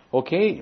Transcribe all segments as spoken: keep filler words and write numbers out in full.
Okay.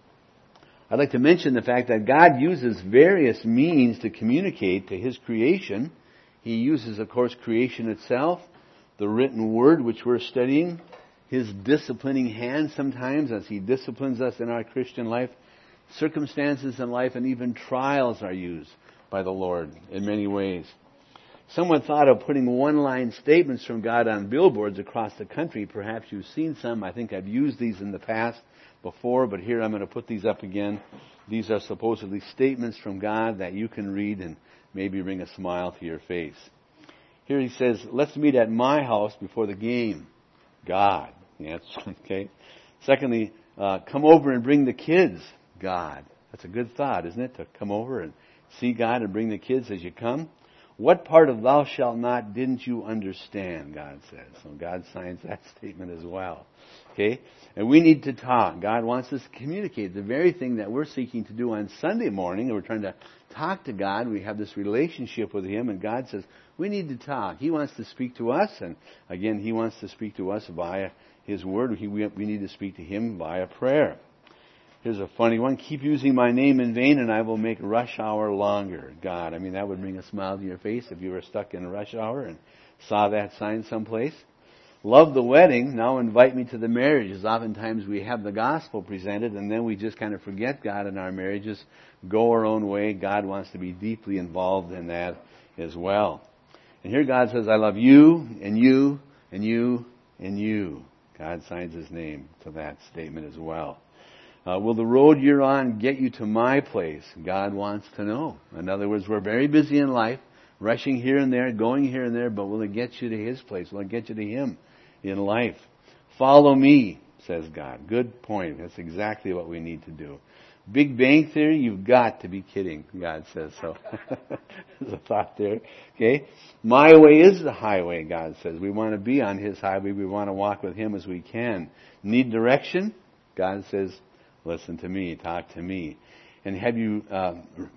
I'd like to mention the fact that God uses various means to communicate to His creation. He uses, of course, creation itself, the written word which we're studying, His disciplining hand sometimes as He disciplines us in our Christian life. Circumstances in life and even trials are used by the Lord in many ways. Someone thought of putting one-line statements from God on billboards across the country. Perhaps you've seen some. I think I've used these in the past before, but here I'm going to put these up again. These are supposedly statements from God that you can read and maybe bring a smile to your face. Here He says, let's meet at my house before the game. God. Yes, okay. Secondly, uh, come over and bring the kids. God. That's a good thought, isn't it? To come over and see God and bring the kids as you come. What part of thou shalt not didn't you understand, God says. So God signs that statement as well. Okay? And we need to talk. God wants us to communicate. The very thing that we're seeking to do on Sunday morning, and we're trying to talk to God. We have this relationship with Him, and God says, we need to talk. He wants to speak to us, and again, He wants to speak to us via His Word. He, we, we need to speak to Him via prayer. Here's a funny one. Keep using my name in vain and I will make rush hour longer. God, I mean, that would bring a smile to your face if you were stuck in rush hour and saw that sign someplace. Love the wedding. Now invite me to the marriages. Oftentimes we have the gospel presented and then we just kind of forget God in our marriages, go our own way. God wants to be deeply involved in that as well. And here God says, I love you and you and you and you. God signs His name to that statement as well. Uh, will the road you're on get you to my place? God wants to know. In other words, we're very busy in life, rushing here and there, going here and there, but will it get you to His place? Will it get you to Him in life? Follow me, says God. Good point. That's exactly what we need to do. Big Bang Theory, you've got to be kidding, God says. So there's a thought there. Okay? My way is the highway, God says. We want to be on His highway. We want to walk with Him as we can. Need direction? God says, listen to me, talk to me. And have you uh,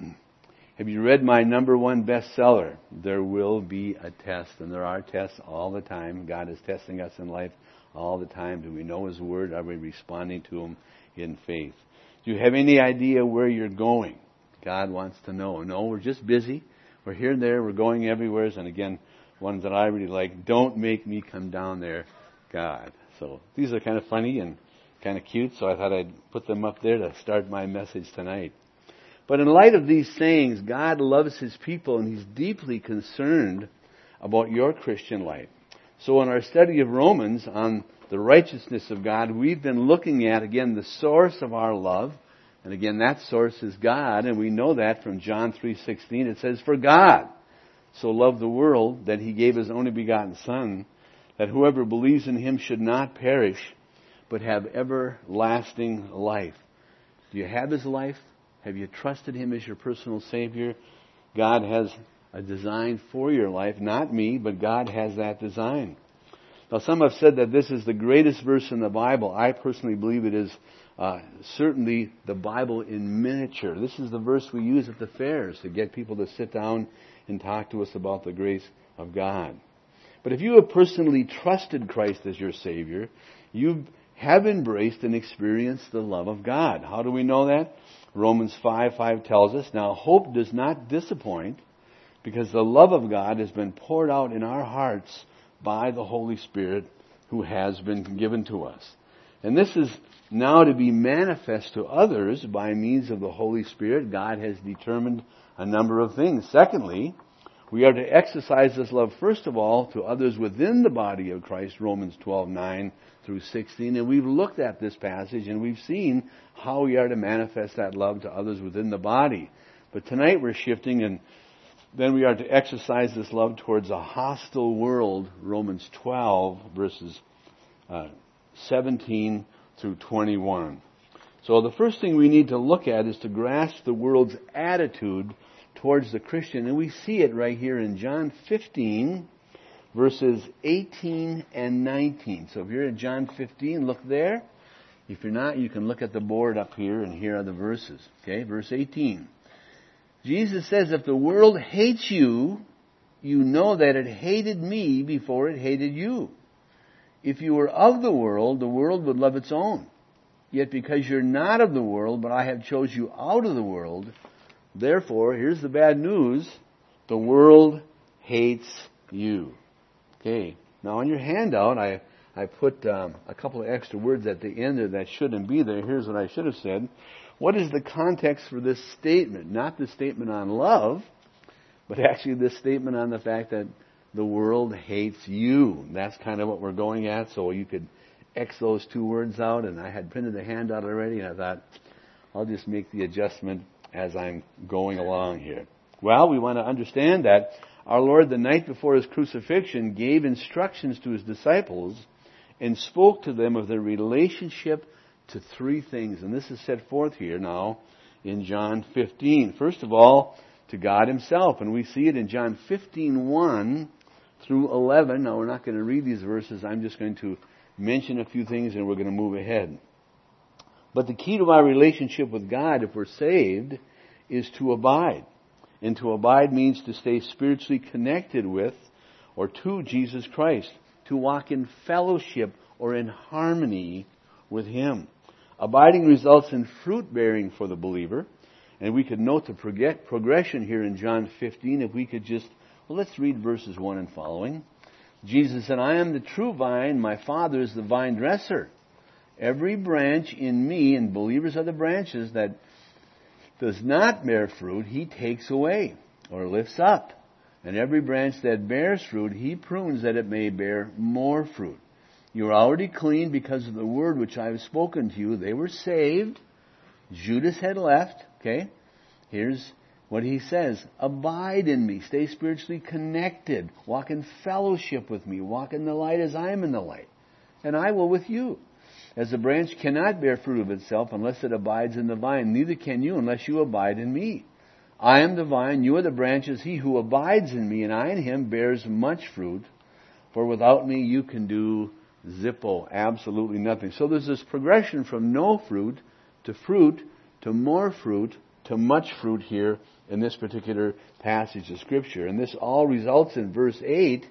have you read my number one bestseller? There will be a test, and there are tests all the time. God is testing us in life all the time. Do we know His Word? Are we responding to Him in faith? Do you have any idea where you're going? God wants to know. No, we're just busy. We're here and there. We're going everywhere. And again, ones that I really like, don't make me come down there, God. So these are kind of funny and kind of cute, so I thought I'd put them up there to start my message tonight. But in light of these sayings, God loves His people and He's deeply concerned about your Christian life. So in our study of Romans on the righteousness of God, we've been looking at, again, the source of our love. And again, that source is God, and we know that from John three sixteen. It says, for God so loved the world that He gave His only begotten Son, that whoever believes in Him should not perish, but have everlasting life. Do you have His life? Have you trusted Him as your personal Savior? God has a design for your life. Not me, but God has that design. Now, some have said that this is the greatest verse in the Bible. I personally believe it is uh, certainly the Bible in miniature. This is the verse we use at the fairs to get people to sit down and talk to us about the grace of God. But if you have personally trusted Christ as your Savior, you've have embraced and experienced the love of God. How do we know that? Romans five five tells us, now hope does not disappoint because the love of God has been poured out in our hearts by the Holy Spirit who has been given to us. And this is now to be manifest to others by means of the Holy Spirit. God has determined a number of things. Secondly, we are to exercise this love, first of all, to others within the body of Christ, Romans twelve nine through sixteen. And we've looked at this passage and we've seen how we are to manifest that love to others within the body. But tonight we're shifting, and then we are to exercise this love towards a hostile world, Romans twelve, verses uh, seventeen through twenty-one. So the first thing we need to look at is to grasp the world's attitude towards the Christian. And we see it right here in John fifteen, verses eighteen and nineteen. So if you're at John fifteen, look there. If you're not, you can look at the board up here, and here are the verses. Okay, verse eighteen. Jesus says, if the world hates you, you know that it hated me before it hated you. If you were of the world, the world would love its own. Yet because you're not of the world, but I have chose you out of the world, therefore, here's the bad news, the world hates you. Okay, now on your handout, I, I put um, a couple of extra words at the end there that shouldn't be there. Here's what I should have said. What is the context for this statement? Not the statement on love, but actually this statement on the fact that the world hates you. That's kind of what we're going at, so you could X those two words out, and I had printed the handout already, and I thought, I'll just make the adjustment as I'm going along here. Well, we want to understand that our Lord, the night before His crucifixion, gave instructions to His disciples and spoke to them of their relationship to three things. And this is set forth here now in John fifteen. First of all, to God Himself. And we see it in John fifteen, one through eleven. Now, we're not going to read these verses. I'm just going to mention a few things and we're going to move ahead. But the key to our relationship with God, if we're saved, is to abide. And to abide means to stay spiritually connected with or to Jesus Christ. To walk in fellowship or in harmony with Him. Abiding results in fruit bearing for the believer. And we could note the prog- progression here in John fifteen if we could just, well, let's read verses one and following. Jesus said, I am the true vine, my Father is the vine dresser. Every branch in me, and believers are the branches, that does not bear fruit, He takes away or lifts up. And every branch that bears fruit, He prunes that it may bear more fruit. You are already clean because of the word which I have spoken to you. They were saved. Judas had left. Okay? Here's what He says. Abide in me. Stay spiritually connected. Walk in fellowship with me. Walk in the light as I am in the light. And I will with you. As the branch cannot bear fruit of itself unless it abides in the vine, neither can you unless you abide in me. I am the vine, you are the branches. He who abides in me and I in him bears much fruit. For without me you can do zippo, absolutely nothing. So there's this progression from no fruit to fruit to more fruit to much fruit here in this particular passage of Scripture. And this all results in verse eight,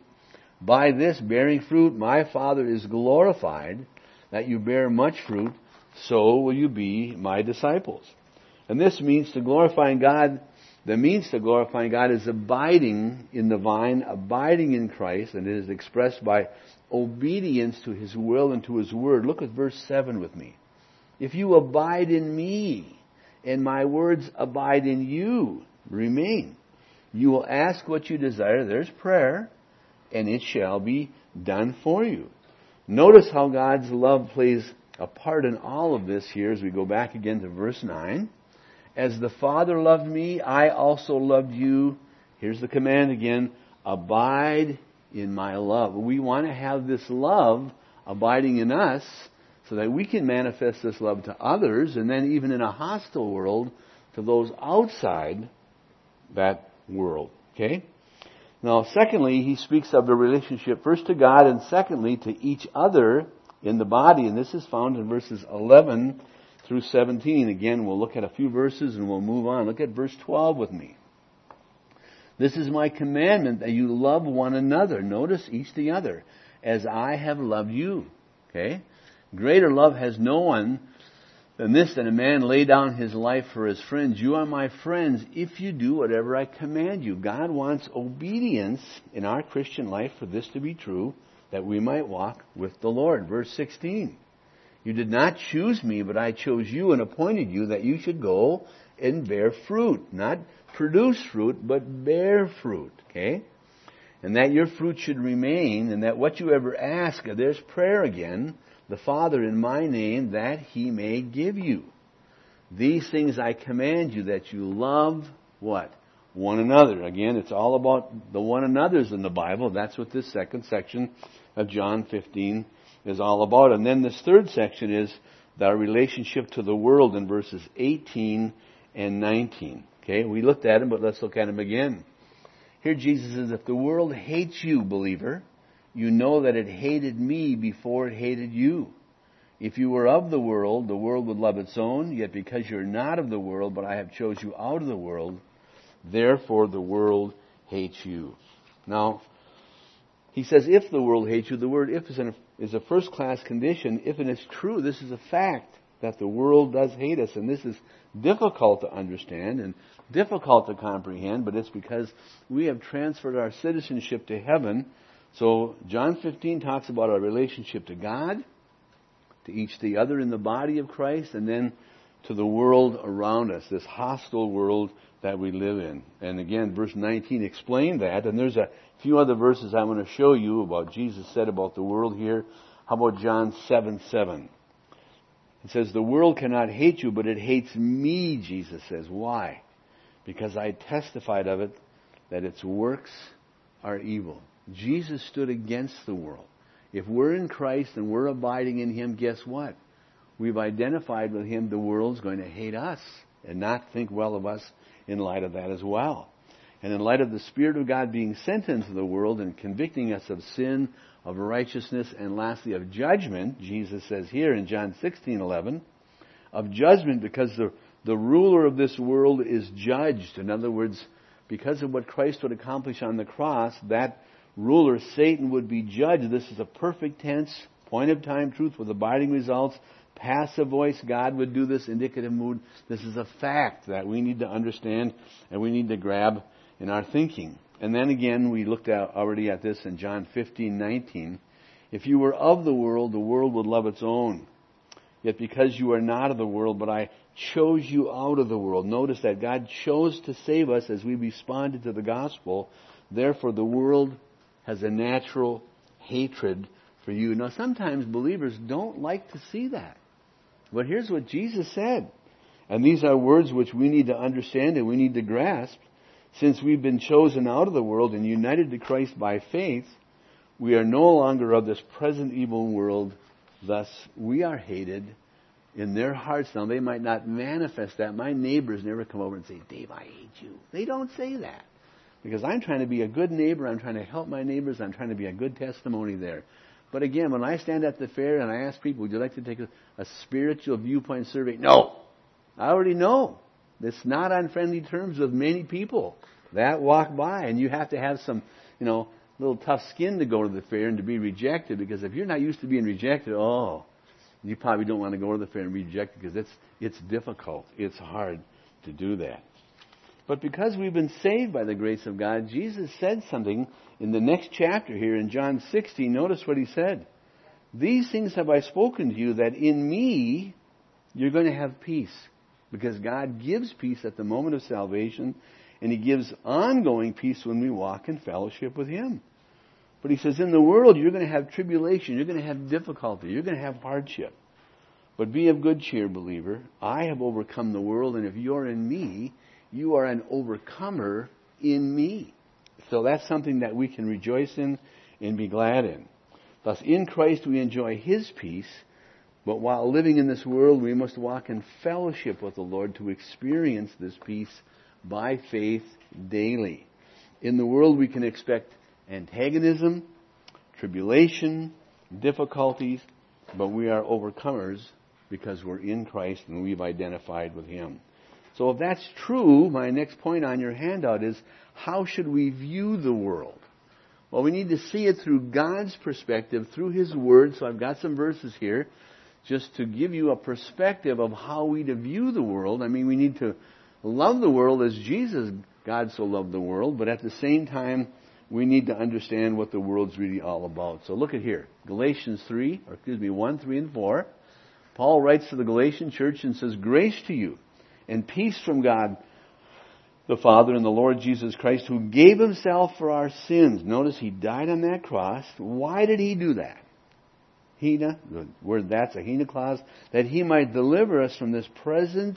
by this bearing fruit my Father is glorified, that you bear much fruit, so will you be my disciples. And this means to glorifying God, the means to glorifying God is abiding in the vine, abiding in Christ, and it is expressed by obedience to His will and to His word. Look at verse seven with me. If you abide in me, and my words abide in you, remain. You will ask what you desire, there's prayer, and it shall be done for you. Notice how God's love plays a part in all of this here as we go back again to verse nine. As the Father loved me, I also loved you. Here's the command again. Abide in my love. We want to have this love abiding in us so that we can manifest this love to others, and then even in a hostile world, to those outside that world. Okay? Now, secondly, he speaks of the relationship first to God and secondly to each other in the body. And this is found in verses eleven through seventeen. Again, we'll look at a few verses and we'll move on. Look at verse twelve with me. This is my commandment, that you love one another. Notice each the other, as I have loved you. Okay? Greater love has no one than this, that a man lay down his life for his friends. You are my friends if you do whatever I command you. God wants obedience in our Christian life for this to be true, that we might walk with the Lord. Verse sixteen. You did not choose me, but I chose you and appointed you that you should go and bear fruit. Not produce fruit, but bear fruit. Okay? And that your fruit should remain, and that what you ever ask, there's prayer again, the Father in my name, that He may give you. These things I command you, that you love what? One another. Again, it's all about the one another's in the Bible. That's what this second section of John fifteen is all about. And then this third section is our relationship to the world in verses eighteen and nineteen. Okay, we looked at them, but let's look at them again. Here Jesus says, if the world hates you, believer, you know that it hated me before it hated you. If you were of the world, the world would love its own. Yet because you're not of the world, but I have chose you out of the world, therefore the world hates you. Now, he says, if the world hates you, the word if is, an, is a first-class condition. If it is true, this is a fact. that the world does hate us. And this is difficult to understand and difficult to comprehend, but it's because we have transferred our citizenship to heaven. So John fifteen talks about our relationship to God, to each the other in the body of Christ, and then to the world around us, this hostile world that we live in. And again, verse nineteen explained that, and there's a few other verses I want to show you about Jesus said about the world here. How about John seven seven? It says, the world cannot hate you, but it hates me, Jesus says. Why? Because I testified of it that its works are evil. Jesus stood against the world. If we're in Christ and we're abiding in Him, guess what? We've identified with Him. The world's going to hate us and not think well of us in light of that as well. And in light of the Spirit of God being sent into the world and convicting us of sin, of righteousness, and lastly of judgment, Jesus says here in John sixteen eleven, of judgment because the, the ruler of this world is judged. In other words, because of what Christ would accomplish on the cross, that ruler, Satan, would be judged. This is a perfect tense, point of time truth with abiding results. Passive voice, God would do this. Indicative mood. This is a fact that we need to understand and we need to grab in our thinking. And then again, we looked at already at this in John fifteen nineteen. If you were of the world, the world would love its own. Yet because you are not of the world, but I chose you out of the world. Notice that God chose to save us as we responded to the gospel. Therefore, the world has a natural hatred for you. Now, sometimes believers don't like to see that. But here's what Jesus said. And these are words which we need to understand and we need to grasp. Since we've been chosen out of the world and united to Christ by faith, we are no longer of this present evil world. Thus, we are hated in their hearts. Now, they might not manifest that. My neighbors never come over and say, Dave, I hate you. They don't say that. Because I'm trying to be a good neighbor. I'm trying to help my neighbors. I'm trying to be a good testimony there. But again, when I stand at the fair and I ask people, would you like to take a, a spiritual viewpoint survey? No. I already know. It's not on friendly terms with many people that walk by. And you have to have some, you know, little tough skin to go to the fair and to be rejected. Because if you're not used to being rejected, oh, you probably don't want to go to the fair and be rejected because it's, it's difficult. It's hard to do that. But because we've been saved by the grace of God, Jesus said something in the next chapter here in John sixteen. Notice what He said. These things have I spoken to you, that in me you're going to have peace. Because God gives peace at the moment of salvation, and He gives ongoing peace when we walk in fellowship with Him. But He says, in the world you're going to have tribulation, you're going to have difficulty, you're going to have hardship. But be of good cheer, believer. I have overcome the world, and if you're in me, you are an overcomer in me. So that's something that we can rejoice in and be glad in. Thus, in Christ we enjoy His peace, but while living in this world, we must walk in fellowship with the Lord to experience this peace by faith daily. In the world, we can expect antagonism, tribulation, difficulties, but we are overcomers because we're in Christ and we've identified with Him. So if that's true, my next point on your handout is, how should we view the world? Well, we need to see it through God's perspective, through His Word. So I've got some verses here just to give you a perspective of how we to view the world. I mean, we need to love the world as Jesus, God so loved the world, but at the same time, we need to understand what the world's really all about. So look at here. Galatians three, or excuse me, one, three, and four. Paul writes to the Galatian church and says, grace to you and peace from God the Father and the Lord Jesus Christ, who gave Himself for our sins. Notice He died on that cross. Why did He do that? Hina, the word that's a hina clause, that He might deliver us from this present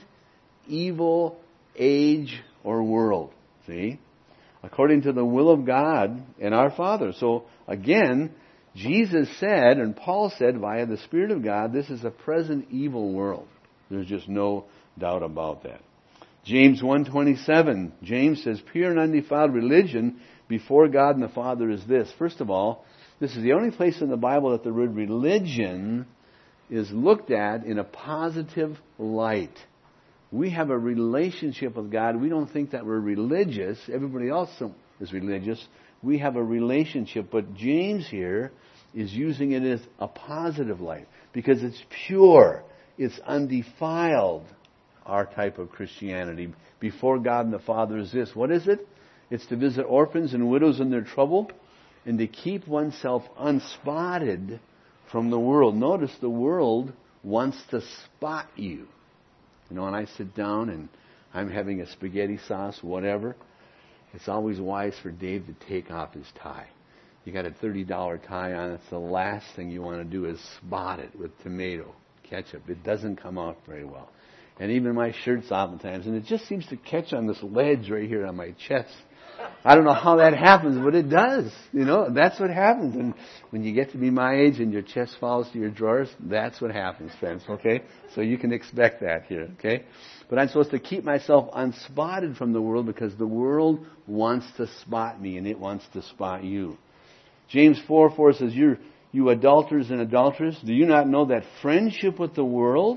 evil age or world. See? According to the will of God and our Father. So again, Jesus said, and Paul said via the Spirit of God, this is a present evil world. There's just no doubt about that. James one twenty-seven, James says, pure and undefiled religion before God and the Father is this. First of all, this is the only place in the Bible that the word religion is looked at in a positive light. We have a relationship with God. We don't think that we're religious. Everybody else is religious. We have a relationship. But James here is using it as a positive light because it's pure. it's undefiled, our type of Christianity. Before God and the Father is this. What is it? It's to visit orphans and widows in their trouble and to keep oneself unspotted from the world. Notice the world wants to spot you. You know, when I sit down and I'm having a spaghetti sauce, whatever, it's always wise for Dave to take off his tie. You got a thirty dollar tie on, it's the last thing you want to do is spot it with tomato ketchup. It doesn't come out very well. And even my shirts oftentimes, and it just seems to catch on this ledge right here on my chest. I don't know how that happens, but it does. You know, that's what happens. And when you get to be my age and your chest falls to your drawers, that's what happens, friends, okay? So you can expect that here, okay? But I'm supposed to keep myself unspotted from the world because the world wants to spot me and it wants to spot you. James four four says, you you adulterers and adulteresses, do you not know that friendship with the world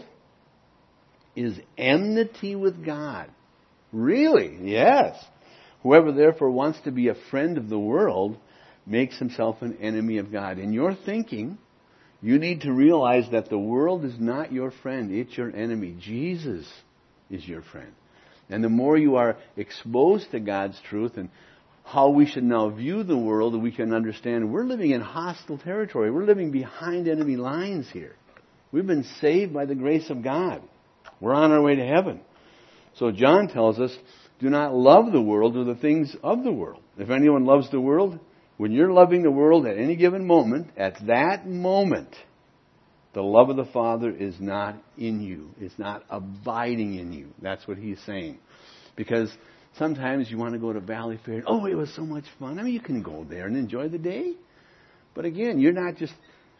is enmity with God? Really? Yes. Whoever therefore wants to be a friend of the world makes himself an enemy of God. In your thinking, you need to realize that the world is not your friend. It's your enemy. Jesus is your friend. And the more you are exposed to God's truth and how we should now view the world, we can understand we're living in hostile territory. We're living behind enemy lines here. We've been saved by the grace of God. We're on our way to heaven. So John tells us, do not love the world or the things of the world. If anyone loves the world, when you're loving the world at any given moment, at that moment, the love of the Father is not in you. It's not abiding in you. That's what he's saying. Because sometimes you want to go to Valley Fair. Oh, it was so much fun. I mean, you can go there and enjoy the day. But again, you're not just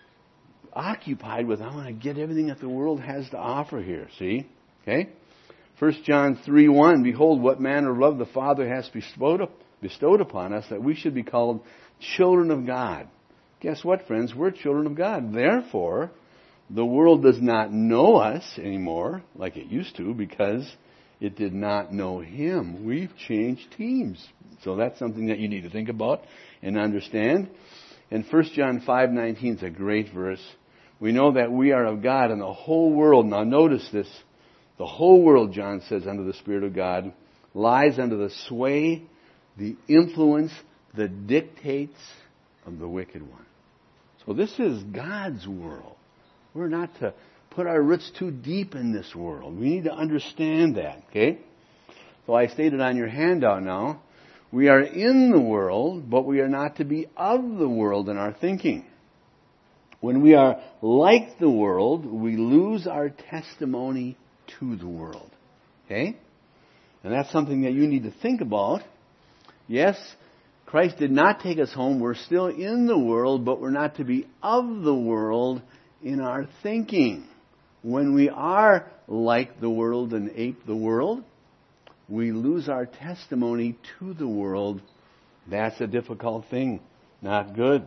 occupied with, I want to get everything that the world has to offer here. See? Okay? First John three one, behold, what manner of love the Father has bestowed, bestowed upon us, that we should be called children of God. Guess what, friends? We're children of God. Therefore, the world does not know us anymore like it used to because it did not know Him. We've changed teams. So that's something that you need to think about and understand. And First John five nineteen is a great verse. We know that we are of God and the whole world. Now notice this. The whole world, John says, under the Spirit of God, lies under the sway, the influence, the dictates of the wicked one. So this is God's world. We're not to put our roots too deep in this world. We need to understand that, okay? So I stated on your handout now, we are in the world, but we are not to be of the world in our thinking. When we are like the world, we lose our testimony to the world. Okay? And that's something that you need to think about. Yes, Christ did not take us home. We're still in the world, but we're not to be of the world in our thinking. When we are like the world and ape the world, we lose our testimony to the world. That's a difficult thing. Not good.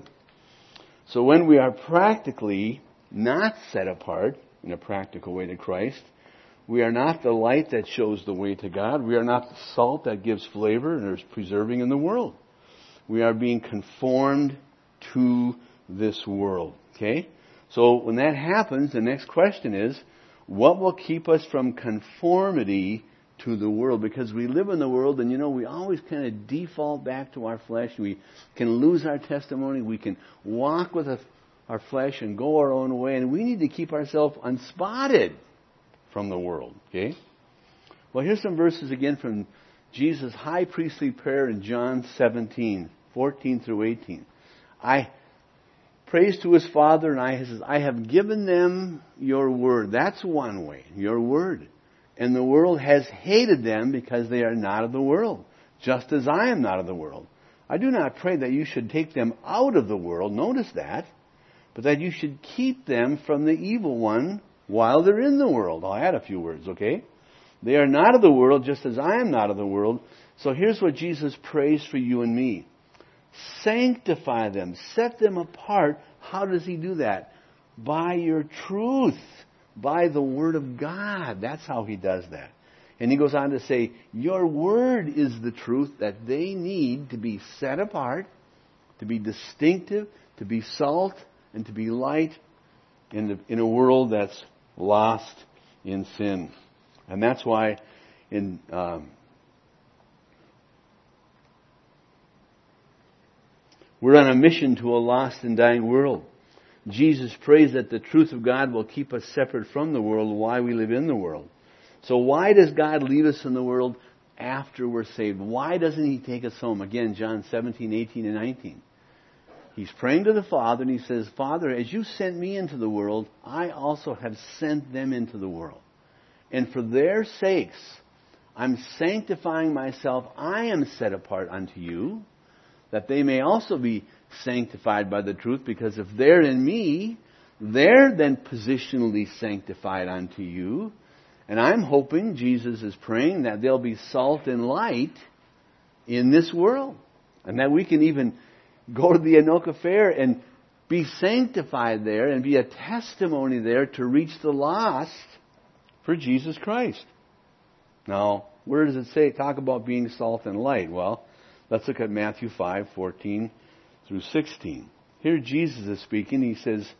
So when we are practically not set apart in a practical way to Christ, we are not the light that shows the way to God. We are not the salt that gives flavor and is preserving in the world. We are being conformed to this world. Okay? So when that happens, the next question is, what will keep us from conformity to the world? Because we live in the world and, you know, we always kind of default back to our flesh. We can lose our testimony. We can walk with our flesh and go our own way. And we need to keep ourselves unspotted from the world. Okay? Well, here's some verses again from Jesus' high priestly prayer in John seventeen, fourteen through eighteen. I praise to His Father, and I, He says, I have given them your word. That's one way, your word. And the world has hated them because they are not of the world, just as I am not of the world. I do not pray that you should take them out of the world, notice that, but that you should keep them from the evil one while they're in the world. I'll add a few words, okay? They are not of the world, just as I am not of the world. So here's what Jesus prays for you and me. Sanctify them. Set them apart. How does He do that? By your truth. By the Word of God. That's how He does that. And He goes on to say, your Word is the truth that they need to be set apart, to be distinctive, to be salt, and to be light in, the, in a world that's lost in sin. And that's why in um, we're on a mission to a lost and dying world. Jesus prays that the truth of God will keep us separate from the world while we live in the world. So why does God leave us in the world after we're saved? Why doesn't He take us home? Again, John seventeen, eighteen, and nineteen. He's praying to the Father and He says, Father, as you sent me into the world, I also have sent them into the world. And for their sakes, I'm sanctifying myself. I am set apart unto you, that they may also be sanctified by the truth, because if they're in me, they're then positionally sanctified unto you. And I'm hoping, Jesus is praying, that they'll be salt and light in this world. And that we can even go to the Anoka Fair and be sanctified there and be a testimony there to reach the lost for Jesus Christ. Now, where does it say, talk about being salt and light? Well, let's look at Matthew five, fourteen through sixteen. Here Jesus is speaking. He says,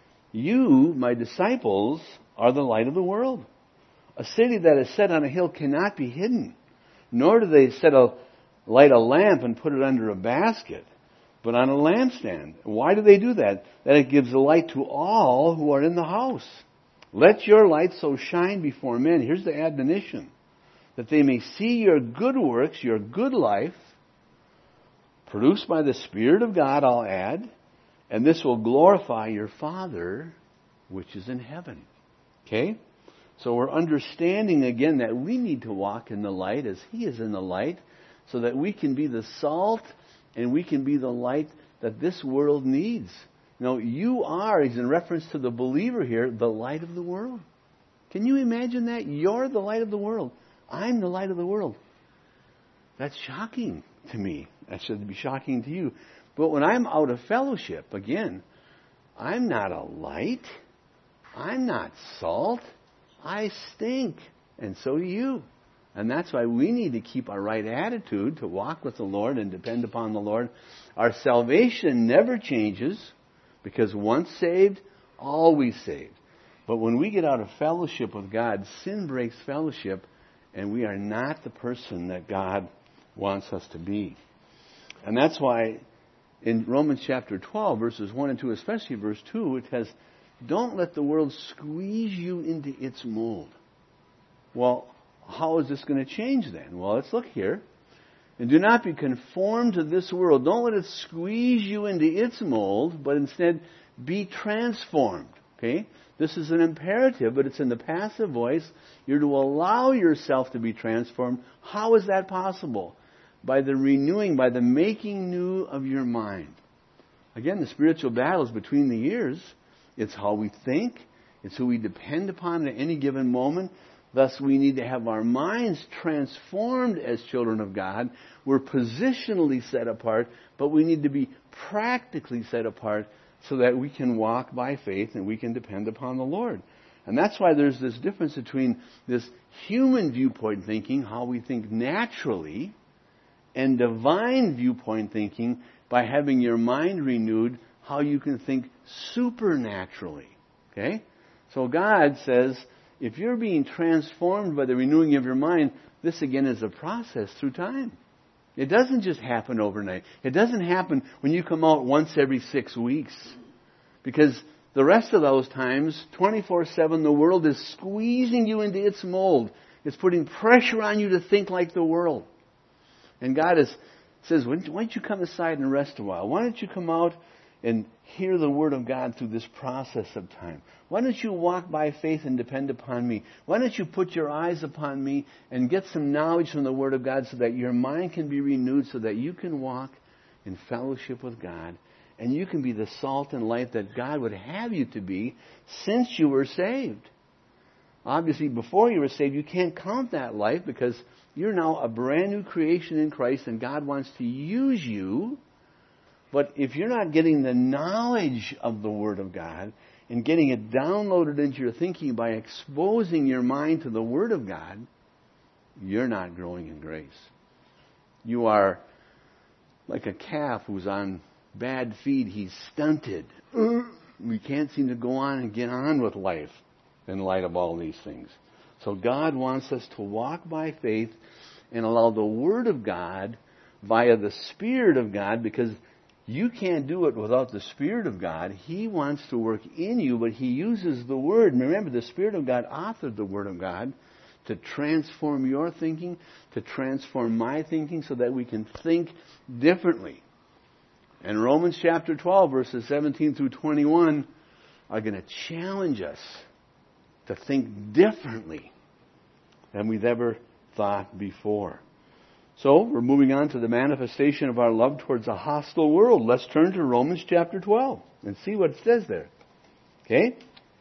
you, my disciples, are the light of the world. A city that is set on a hill cannot be hidden, nor do they set a, light a lamp and put it under a basket, but on a lampstand. Why do they do that? That it gives light to all who are in the house. Let your light so shine before men. Here's the admonition. That they may see your good works, your good life, produced by the Spirit of God, I'll add, and this will glorify your Father which is in heaven. Okay? So we're understanding again that we need to walk in the light as He is in the light, so that we can be the salt and we can be the light that this world needs. You know, you are, is in reference to the believer here, the light of the world. Can you imagine that? You're the light of the world. I'm the light of the world. That's shocking to me. That should be shocking to you. But when I'm out of fellowship, again, I'm not a light. I'm not salt. I stink. And so do you. And that's why we need to keep our right attitude to walk with the Lord and depend upon the Lord. Our salvation never changes, because once saved, always saved. But when we get out of fellowship with God, sin breaks fellowship, and we are not the person that God wants us to be. And that's why in Romans chapter twelve, verses one and two, especially verse two, it says, don't let the world squeeze you into its mold. Well, how is this going to change then? Well, let's look here. And do not be conformed to this world. Don't let it squeeze you into its mold, but instead be transformed. Okay? This is an imperative, but it's in the passive voice. You're to allow yourself to be transformed. How is that possible? By the renewing, by the making new of your mind. Again, the spiritual battle is between the ears. It's how we think. It's who we depend upon at any given moment. Thus, we need to have our minds transformed as children of God. We're positionally set apart, but we need to be practically set apart so that we can walk by faith and we can depend upon the Lord. And that's why there's this difference between this human viewpoint thinking, how we think naturally, and divine viewpoint thinking by having your mind renewed, how you can think supernaturally. Okay? So God says, if you're being transformed by the renewing of your mind, this again is a process through time. It doesn't just happen overnight. It doesn't happen when you come out once every six weeks. Because the rest of those times, twenty-four seven, the world is squeezing you into its mold. It's putting pressure on you to think like the world. And God is, says, why don't you come aside and rest a while? Why don't you come out and hear the Word of God through this process of time? Why don't you walk by faith and depend upon me? Why don't you put your eyes upon me and get some knowledge from the Word of God so that your mind can be renewed, so that you can walk in fellowship with God and you can be the salt and light that God would have you to be since you were saved. Obviously, before you were saved, you can't count that life because you're now a brand new creation in Christ and God wants to use you. But if you're not getting the knowledge of the Word of God and getting it downloaded into your thinking by exposing your mind to the Word of God, you're not growing in grace. You are like a calf who's on bad feed. He's stunted. We can't seem to go on and get on with life. in light of all these things. So God wants us to walk by faith and allow the Word of God via the Spirit of God, because you can't do it without the Spirit of God. He wants to work in you, but He uses the Word. And remember, the Spirit of God authored the Word of God to transform your thinking, to transform my thinking, so that we can think differently. And Romans chapter twelve, verses seventeen through twenty-one are going to challenge us to think differently than we've ever thought before. So, we're moving on to the manifestation of our love towards a hostile world. Let's turn to Romans chapter twelve and see what it says there. Okay?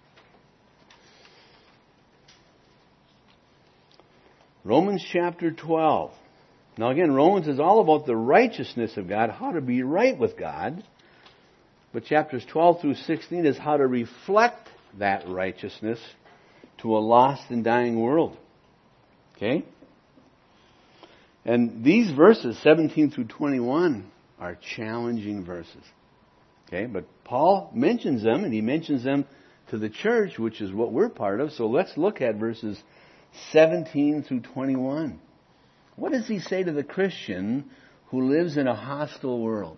Romans chapter twelve. Now again, Romans is all about the righteousness of God, how to be right with God. But chapters twelve through sixteen is how to reflect that righteousness to a lost and dying world. Okay? And these verses, seventeen through twenty-one, are challenging verses. Okay? But Paul mentions them, and he mentions them to the church, which is what we're part of. So let's look at verses seventeen through twenty-one. What does he say to the Christian who lives in a hostile world?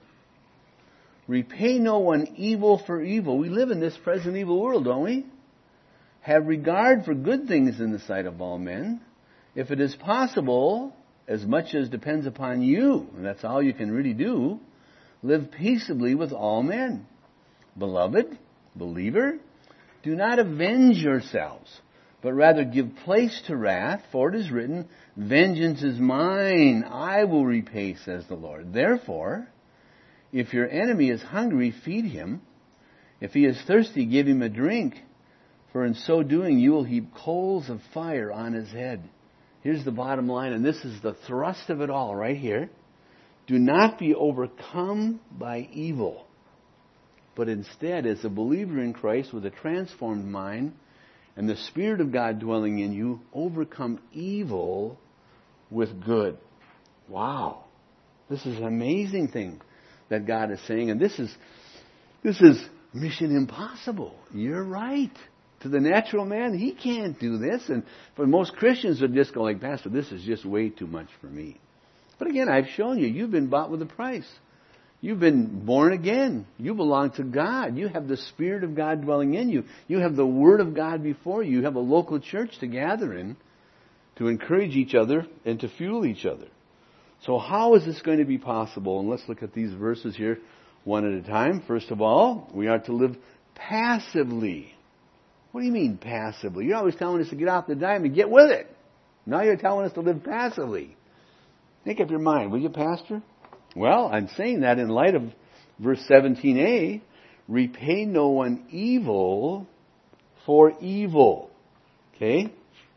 Repay no one evil for evil. We live in this present evil world, don't we? Have regard for good things in the sight of all men. If it is possible, as much as depends upon you, and that's all you can really do, live peaceably with all men. Beloved, believer, do not avenge yourselves, but rather give place to wrath, for it is written, vengeance is mine, I will repay, says the Lord. Therefore, if your enemy is hungry, feed him. If he is thirsty, give him a drink. For in so doing, you will heap coals of fire on his head. Here's the bottom line, and this is the thrust of it all right here. Do not be overcome by evil, but instead, as a believer in Christ with a transformed mind, and the Spirit of God dwelling in you, overcome evil with good. Wow. This is an amazing thing that God is saying. And this is this is mission impossible. You're right. To the natural man, he can't do this. And for most Christians, would just go like, Pastor, this is just way too much for me. But again, I've shown you, you've been bought with a price. You've been born again. You belong to God. You have the Spirit of God dwelling in you. You have the Word of God before you. You have a local church to gather in to encourage each other and to fuel each other. So how is this going to be possible? And let's look at these verses here one at a time. First of all, we are to live passively. What do you mean passively? You're always telling us to get off the dime and get with it. Now you're telling us to live passively. Make up your mind, will you, Pastor? Well, I'm saying that in light of verse seventeen a, repay no one evil for evil. Okay?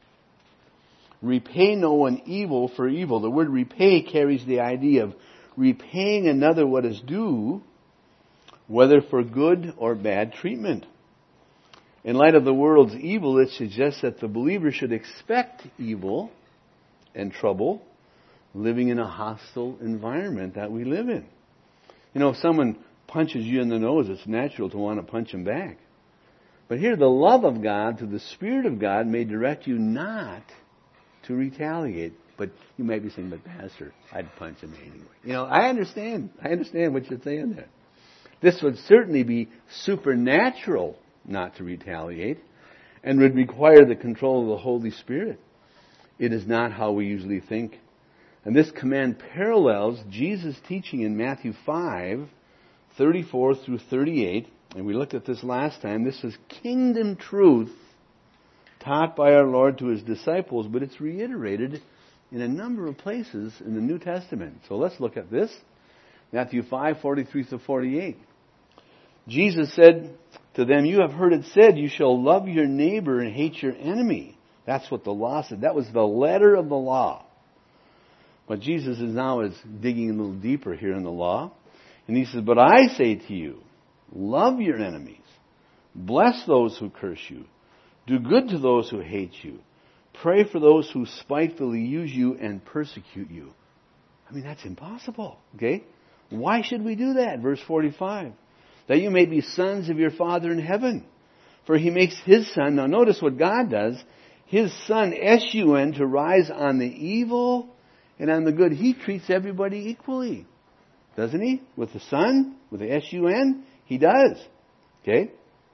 Repay no one evil for evil. The word repay carries the idea of repaying another what is due, whether for good or bad treatment. In light of the world's evil, it suggests that the believer should expect evil and trouble living in a hostile environment that we live in. You know, if someone punches you in the nose, it's natural to want to punch him back. But here, the love of God, to the Spirit of God, may direct you not to retaliate. But you might be saying, but Pastor, I'd punch him anyway. You know, I understand. I understand what you're saying there. This would certainly be supernatural not to retaliate and would require the control of the Holy Spirit. It is not how we usually think. And this command parallels Jesus' teaching in Matthew five, thirty-four through thirty-eight. And we looked at this last time. This is kingdom truth taught by our Lord to His disciples, but it's reiterated in a number of places in the New Testament. So let's look at this. Matthew five, forty-three through forty-eight. Jesus said to them, you have heard it said, you shall love your neighbor and hate your enemy. That's what the law said. That was the letter of the law. But Jesus is now is digging a little deeper here in the law. And He says, but I say to you, love your enemies. Bless those who curse you. Do good to those who hate you. Pray for those who spitefully use you and persecute you. I mean, that's impossible. Okay? Why should we do that? Verse forty-five. That you may be sons of your Father in heaven. For he makes his sun, now notice what God does, his sun, S U N, to rise on the evil and on the good. He treats everybody equally. Doesn't he? With the sun, with the S U N, he does. Okay?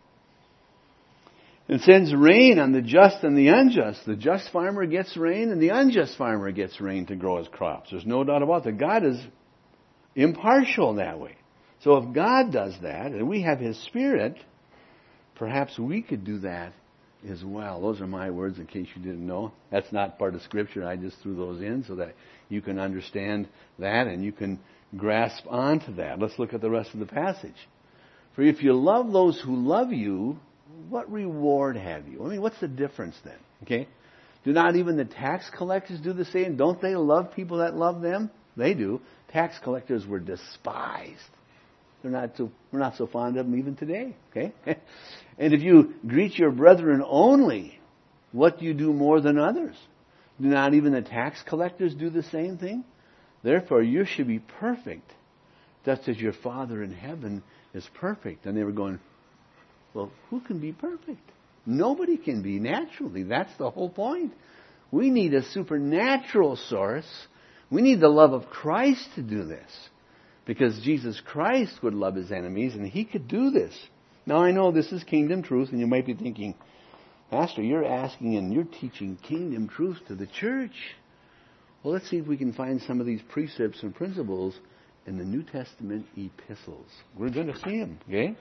And sends rain on the just and the unjust. The just farmer gets rain and the unjust farmer gets rain to grow his crops. There's no doubt about that. God is impartial in that way. So if God does that, and we have His Spirit, perhaps we could do that as well. Those are my words in case you didn't know. That's not part of Scripture. I just threw those in so that you can understand that and you can grasp onto that. Let's look at the rest of the passage. For if you love those who love you, what reward have you? I mean, what's the difference then? Okay? Do not even the tax collectors do the same? Don't they love people that love them? They do. Tax collectors were despised. They're not so, we're not so fond of them even today. Okay? And if you greet your brethren only, what do you do more than others? Do not even the tax collectors do the same thing? Therefore, you should be perfect, just as your Father in heaven is perfect. And they were going, well, who can be perfect? Nobody can be naturally. That's the whole point. We need a supernatural source. We need the love of Christ to do this. Because Jesus Christ would love His enemies, and He could do this. Now, I know this is kingdom truth, and you might be thinking, Pastor, you're asking and you're teaching kingdom truth to the church. Well, let's see if we can find some of these precepts and principles in the New Testament epistles. We're going to see them, okay?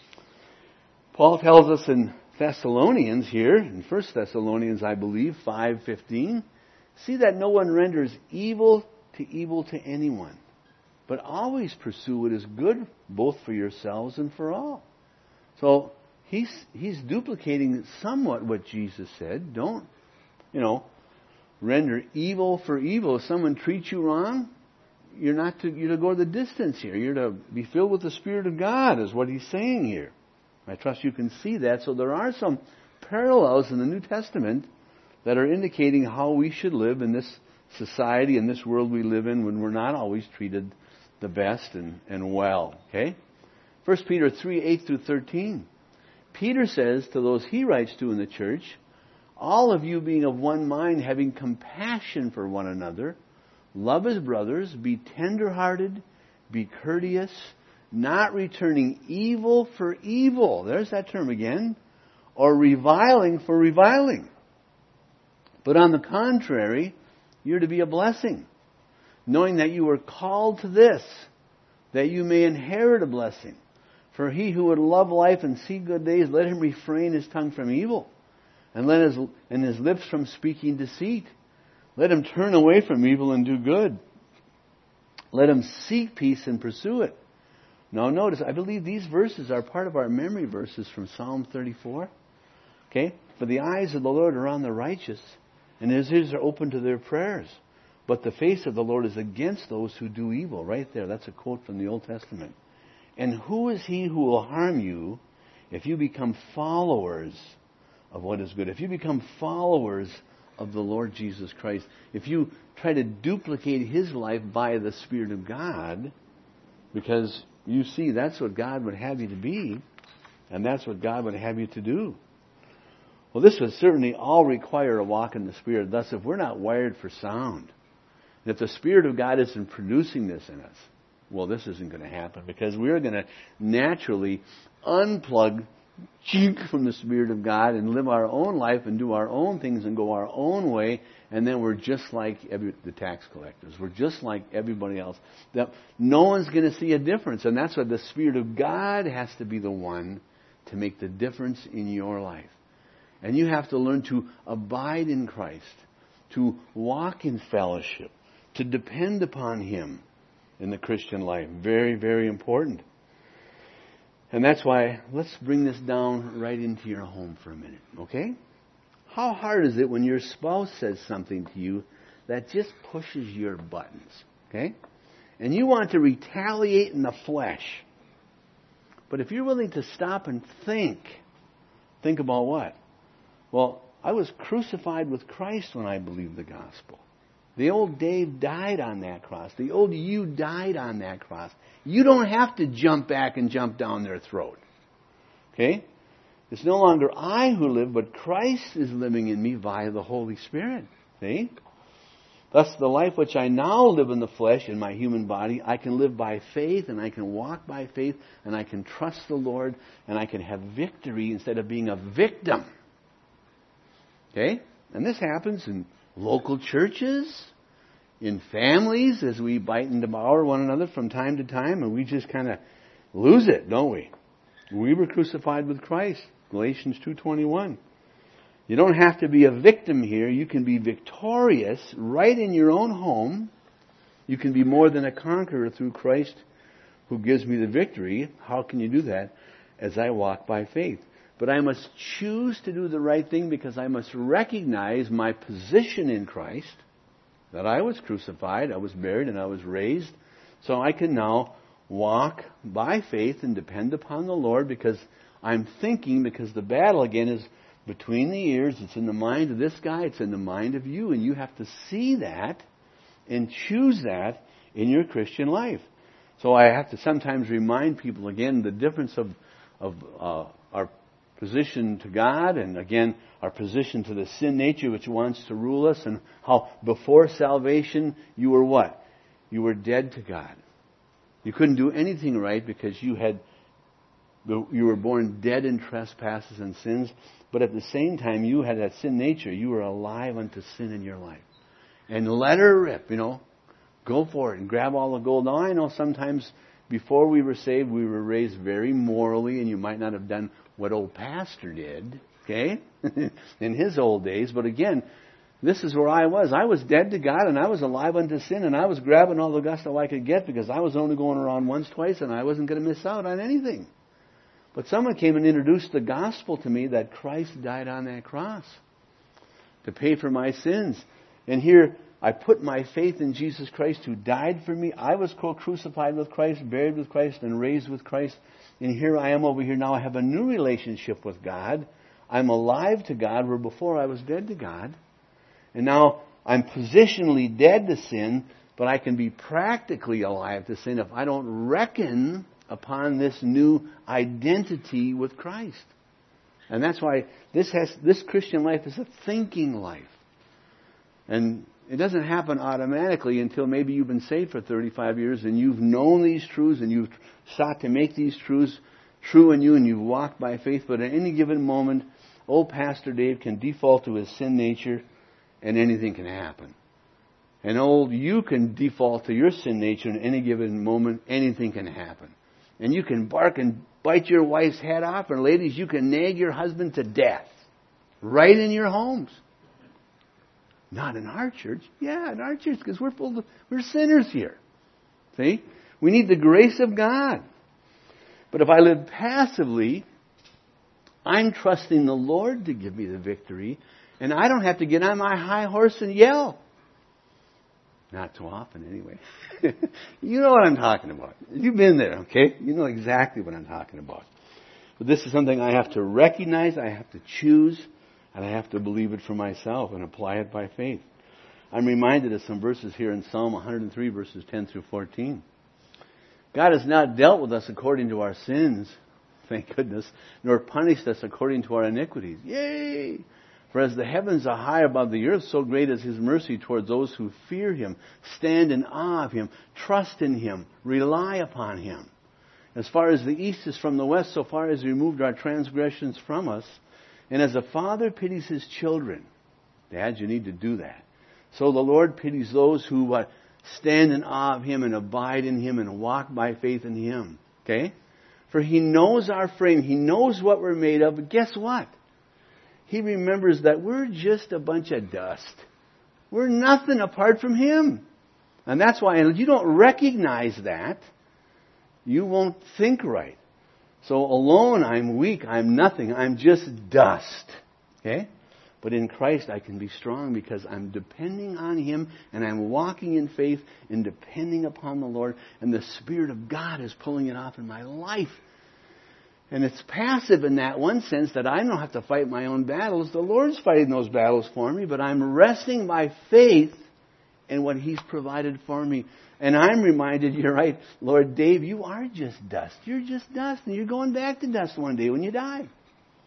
Paul tells us in Thessalonians here, in First Thessalonians, I believe, five fifteen, see that no one renders evil to evil to anyone, but always pursue what is good both for yourselves and for all. So he's he's duplicating somewhat what Jesus said. Don't, you know, render evil for evil. If someone treats you wrong, you're not to you're to go the distance here. You're to be filled with the Spirit of God, is what he's saying here. I trust you can see that. So there are some parallels in the New Testament that are indicating how we should live in this society, in this world we live in, when we're not always treated the best and, and well. Okay? First Peter three, eight through thirteen. Peter says to those he writes to in the church, all of you being of one mind, having compassion for one another, love as brothers, be tender-hearted, be courteous, not returning evil for evil. There's that term again. Or reviling for reviling. But on the contrary, you're to be a blessing, knowing that you were called to this, that you may inherit a blessing. For he who would love life and see good days, let him refrain his tongue from evil, and let his and his lips from speaking deceit. Let him turn away from evil and do good. Let him seek peace and pursue it. Now notice, I believe these verses are part of our memory verses from Psalm thirty-four. Okay? For the eyes of the Lord are on the righteous, and His ears are open to their prayers. But the face of the Lord is against those who do evil. Right there, that's a quote from the Old Testament. And who is he who will harm you if you become followers of what is good? If you become followers of the Lord Jesus Christ, if you try to duplicate His life by the Spirit of God, because you see, that's what God would have you to be, and that's what God would have you to do. Well, this would certainly all require a walk in the Spirit. Thus, if we're not wired for sound, and if the Spirit of God isn't producing this in us, well, this isn't going to happen, because we're going to naturally unplug from the Spirit of God and live our own life and do our own things and go our own way, and then we're just like every, the tax collectors. We're just like everybody else. That no one's going to see a difference, and that's why the Spirit of God has to be the one to make the difference in your life. And you have to learn to abide in Christ, to walk in fellowship, to depend upon Him in the Christian life. Very, very important. And that's why, let's bring this down right into your home for a minute, okay? How hard is it when your spouse says something to you that just pushes your buttons, okay? And you want to retaliate in the flesh. But if you're willing to stop and think, think about what? Well, I was crucified with Christ when I believed the gospel. The old Dave died on that cross. The old you died on that cross. You don't have to jump back and jump down their throat. Okay? It's no longer I who live, but Christ is living in me via the Holy Spirit. See? Thus, the life which I now live in the flesh, in my human body, I can live by faith, and I can walk by faith, and I can trust the Lord, and I can have victory instead of being a victim. Okay? And this happens in local churches, in families, as we bite and devour one another from time to time, and we just kind of lose it, don't we? We were crucified with Christ. Galatians two twenty-one. You don't have to be a victim here. You can be victorious right in your own home. You can be more than a conqueror through Christ who gives me the victory. How can you do that? As I walk by faith. But I must choose to do the right thing because I must recognize my position in Christ, that I was crucified, I was buried, and I was raised. So I can now walk by faith and depend upon the Lord because I'm thinking, because the battle again is between the ears. It's in the mind of this guy. It's in the mind of you. And you have to see that and choose that in your Christian life. So I have to sometimes remind people again the difference of, of uh, our position to God and again our position to the sin nature which wants to rule us, and how before salvation you were what? You were dead to God. You couldn't do anything right because you had you were born dead in trespasses and sins. But at the same time, you had that sin nature. You were alive unto sin in your life. And let her rip, you know. Go for it and grab all the gold. Now, I know sometimes before we were saved, we were raised very morally, and you might not have done what old pastor did, okay, in his old days. But again, this is where I was. I was dead to God, and I was alive unto sin, and I was grabbing all the gusto I could get because I was only going around once, twice, and I wasn't going to miss out on anything. But someone came and introduced the gospel to me that Christ died on that cross to pay for my sins. And here I put my faith in Jesus Christ who died for me. I was co-crucified with Christ, buried with Christ, and raised with Christ. And here I am over here now. I have a new relationship with God. I'm alive to God where before I was dead to God. And now I'm positionally dead to sin, but I can be practically alive to sin if I don't reckon upon this new identity with Christ. And that's why this has this Christian life is a thinking life. And it doesn't happen automatically until maybe you've been saved for thirty-five years and you've known these truths and you've sought to make these truths true in you and you've walked by faith. But at any given moment, old Pastor Dave can default to his sin nature and anything can happen. And old you can default to your sin nature and at any given moment, anything can happen. And you can bark and bite your wife's head off. And ladies, you can nag your husband to death. Right in your homes. Not in our church. Yeah, in our church, because we're full of, we're sinners here. See? We need the grace of God. But if I live passively, I'm trusting the Lord to give me the victory. And I don't have to get on my high horse and yell. Not too often, anyway. You know what I'm talking about. You've been there, okay? You know exactly what I'm talking about. But this is something I have to recognize, I have to choose, and I have to believe it for myself and apply it by faith. I'm reminded of some verses here in Psalm one hundred three, verses ten through fourteen. God has not dealt with us according to our sins, thank goodness, nor punished us according to our iniquities. Yay! For as the heavens are high above the earth, so great is His mercy towards those who fear Him, stand in awe of Him, trust in Him, rely upon Him. As far as the east is from the west, so far as He removed our transgressions from us. And as a father pities his children, dads, you need to do that. So the Lord pities those who uh, stand in awe of Him and abide in Him and walk by faith in Him. Okay? For He knows our frame. He knows what we're made of. But guess what? He remembers that we're just a bunch of dust. We're nothing apart from Him. And that's why if you don't recognize that, you won't think right. So alone I'm weak, I'm nothing, I'm just dust. Okay? But in Christ I can be strong because I'm depending on Him and I'm walking in faith and depending upon the Lord. And the Spirit of God is pulling it off in my life. And it's passive in that one sense that I don't have to fight my own battles. The Lord's fighting those battles for me, but I'm resting by faith in what He's provided for me. And I'm reminded, you're right, Lord Dave, you are just dust. You're just dust, and you're going back to dust one day when you die.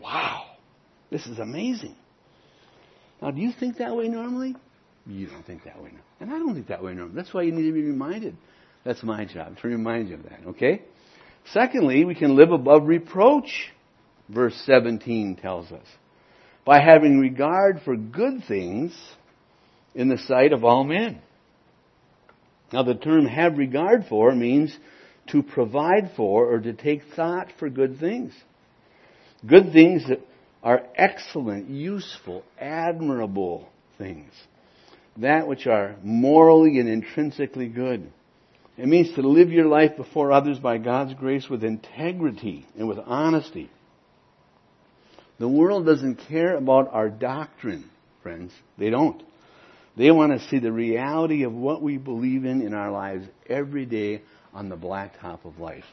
Wow, this is amazing. Now, do you think that way normally? You don't think that way normally. And I don't think that way normally. That's why you need to be reminded. That's my job, to remind you of that, okay? Secondly, we can live above reproach, verse seventeen tells us, by having regard for good things in the sight of all men. Now, the term have regard for means to provide for or to take thought for good things. Good things that are excellent, useful, admirable things. That which are morally and intrinsically good. It means to live your life before others by God's grace with integrity and with honesty. The world doesn't care about our doctrine, friends. They don't. They want to see the reality of what we believe in in our lives every day on the blacktop of life.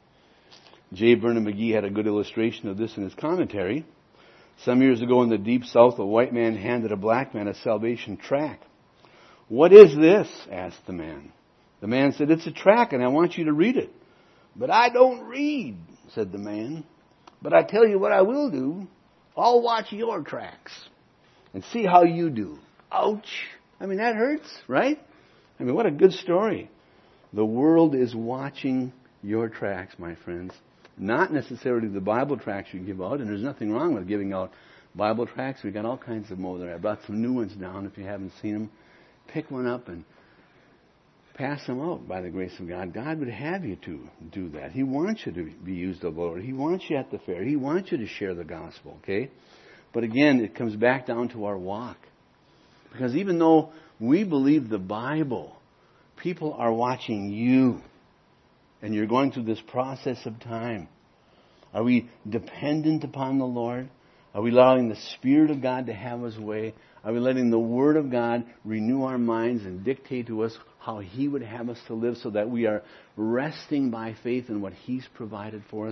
J. Vernon McGee had a good illustration of this in his commentary. Some years ago in the Deep South, a white man handed a black man a salvation tract. "What is this?" asked the man. The man said, "It's a tract and I want you to read it." "But I don't read," said the man. "But I tell you what I will do. I'll watch your tracks and see how you do." Ouch. I mean, that hurts, right? I mean, what a good story. The world is watching your tracks, my friends. Not necessarily the Bible tracts you give out, and there's nothing wrong with giving out Bible tracts. We've got all kinds of them over there. I brought some new ones down if you haven't seen them. Pick one up and pass them out by the grace of God. God would have you to do that. He wants you to be used of the Lord. He wants you at the fair. He wants you to share the gospel, okay? But again, it comes back down to our walk. Because even though we believe the Bible, people are watching you. And you're going through this process of time. Are we dependent upon the Lord? Are we allowing the Spirit of God to have His way? Are we letting the Word of God renew our minds and dictate to us how He would have us to live so that we are resting by faith in what He's provided for us?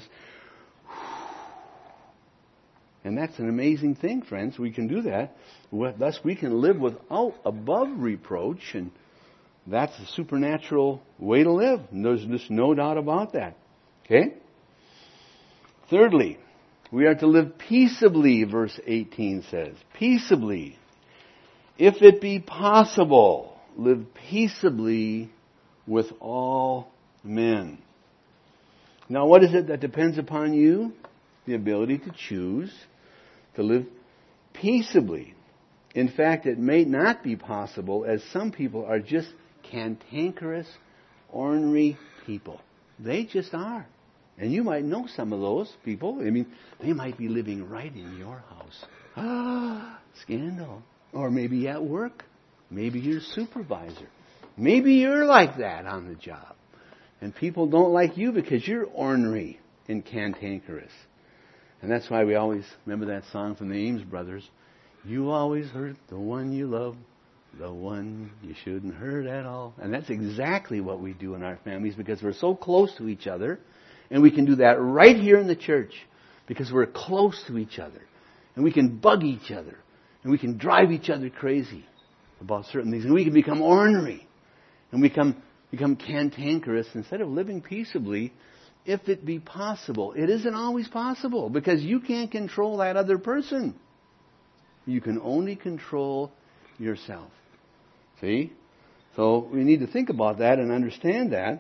And that's an amazing thing, friends. We can do that. Thus, we can live without, above reproach, and that's a supernatural way to live. And there's just no doubt about that. Okay? Thirdly, we are to live peaceably, verse eighteen says. Peaceably. If it be possible, live peaceably with all men. Now, what is it that depends upon you? The ability to choose to live peaceably. In fact, it may not be possible, as some people are just cantankerous, ornery people. They just are. And you might know some of those people. I mean, they might be living right in your house. Ah, scandal. Or maybe at work. Maybe your supervisor. Maybe you're like that on the job. And people don't like you because you're ornery and cantankerous. And that's why we always remember that song from the Ames Brothers. You always hurt the one you love, the one you shouldn't hurt at all. And that's exactly what we do in our families because we're so close to each other. And we can do that right here in the church because we're close to each other. And we can bug each other. And we can drive each other crazy about certain things. And we can become ornery. And we become, become cantankerous instead of living peaceably. If it be possible. It isn't always possible because you can't control that other person. You can only control yourself. See? So we need to think about that and understand that.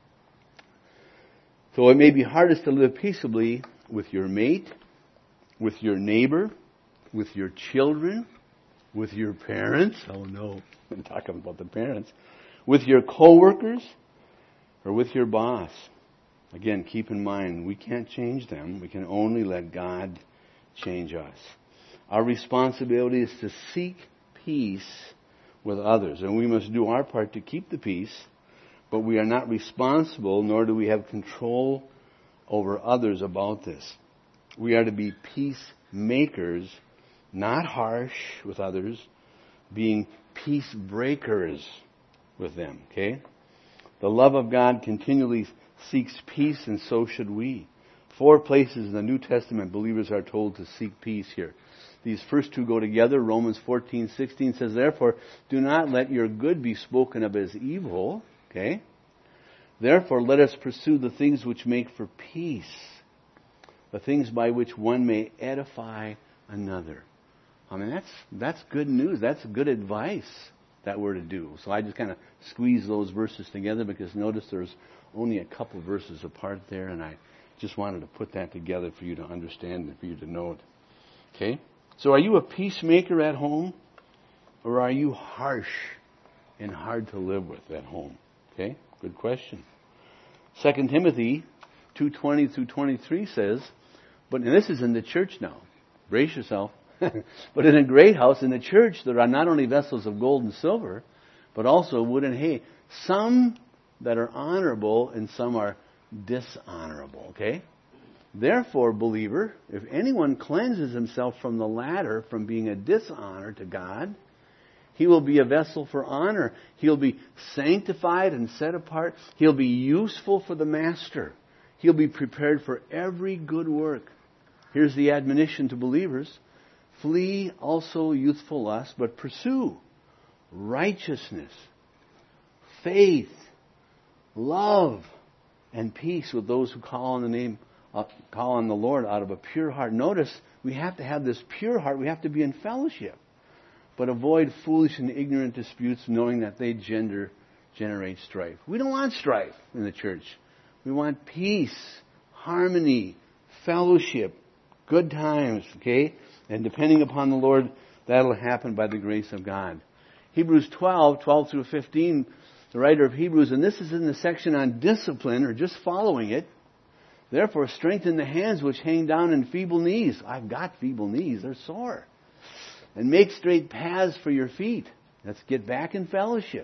So it may be hardest to live peaceably with your mate, with your neighbor, with your children, with your parents. Oh no, I'm talking about the parents. With your co-workers or with your boss. Again, keep in mind, we can't change them. We can only let God change us. Our responsibility is to seek peace with others. And we must do our part to keep the peace. But we are not responsible, nor do we have control over others about this. We are to be peacemakers, not harsh with others, being peace breakers with them. Okay? The love of God continually seeks peace, and so should we. Four places in the New Testament believers are told to seek peace here. These first two go together. Romans fourteen sixteen says, therefore, do not let your good be spoken of as evil. Okay? Therefore, let us pursue the things which make for peace. the things by which one may edify another. I mean, that's that's good news. That's good advice that we're to do. So I just kind of squeeze those verses together because notice there's only a couple verses apart there, and I just wanted to put that together for you to understand and for you to know it. Okay? So are you a peacemaker at home, or are you harsh and hard to live with at home? Okay? Good question. Second Timothy two twenty through twenty-three says, but and this is in the church now. Brace yourself. But in a great house, in the church, there are not only vessels of gold and silver, but also wood and hay. Some that are honorable and some are dishonorable. Okay? Therefore, believer, if anyone cleanses himself from the latter, from being a dishonor to God, he will be a vessel for honor. He'll be sanctified and set apart. He'll be useful for the master. He'll be prepared for every good work. Here's the admonition to believers. Flee also youthful lust, but pursue righteousness, faith, love, and peace with those who call on the name, uh, call on the Lord out of a pure heart. Notice, we have to have this pure heart. We have to be in fellowship. But avoid foolish and ignorant disputes, knowing that they gender, generate strife. We don't want strife in the church. We want peace, harmony, fellowship, good times, okay? And depending upon the Lord, that'll happen by the grace of God. Hebrews twelve, twelve through fifteen, the writer of Hebrews, and this is in the section on discipline, or just following it. Therefore, strengthen the hands which hang down and feeble knees. I've got feeble knees. They're sore. And make straight paths for your feet. Let's get back in fellowship.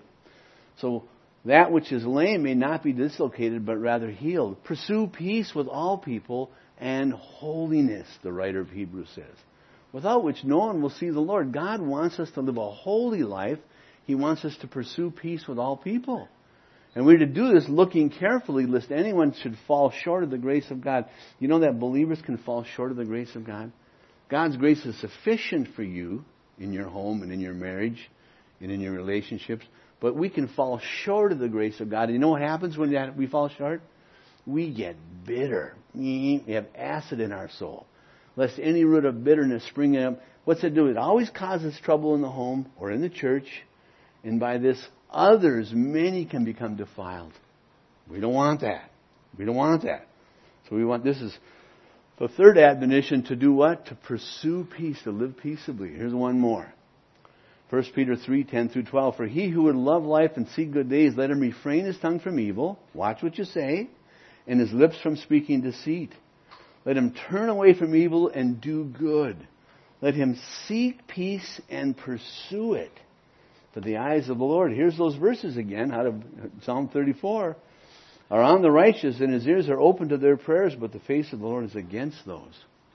So that which is lame may not be dislocated, but rather healed. Pursue peace with all people and holiness, the writer of Hebrews says, without which no one will see the Lord. God wants us to live a holy life. He wants us to pursue peace with all people. And we're to do this looking carefully, lest anyone should fall short of the grace of God. You know that believers can fall short of the grace of God? God's grace is sufficient for you in your home and in your marriage and in your relationships. But we can fall short of the grace of God. And you know what happens when we fall short? We get bitter. We have acid in our soul. Lest any root of bitterness spring up. What's it do? It always causes trouble in the home or in the church. And by this, others, many can become defiled. We don't want that. We don't want that. So we want, this is the third admonition, to do what? To pursue peace, to live peaceably. Here's one more. First Peter three, ten through twelve. For he who would love life and see good days, let him refrain his tongue from evil. Watch what you say. And his lips from speaking deceit. Let him turn away from evil and do good. Let him seek peace and pursue it. For the eyes of the Lord, here's those verses again out of Psalm thirty-four, are on the righteous, and his ears are open to their prayers, but the face of the Lord is against those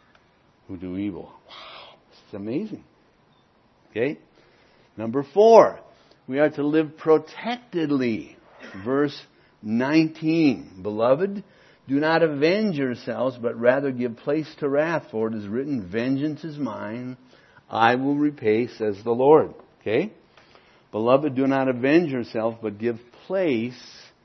who do evil. Wow, it's amazing. Okay? Number four, we are to live protectedly. Verse nineteen. Beloved, do not avenge yourselves, but rather give place to wrath, for it is written, vengeance is mine, I will repay, says the Lord. Okay? Beloved, do not avenge yourself, but give place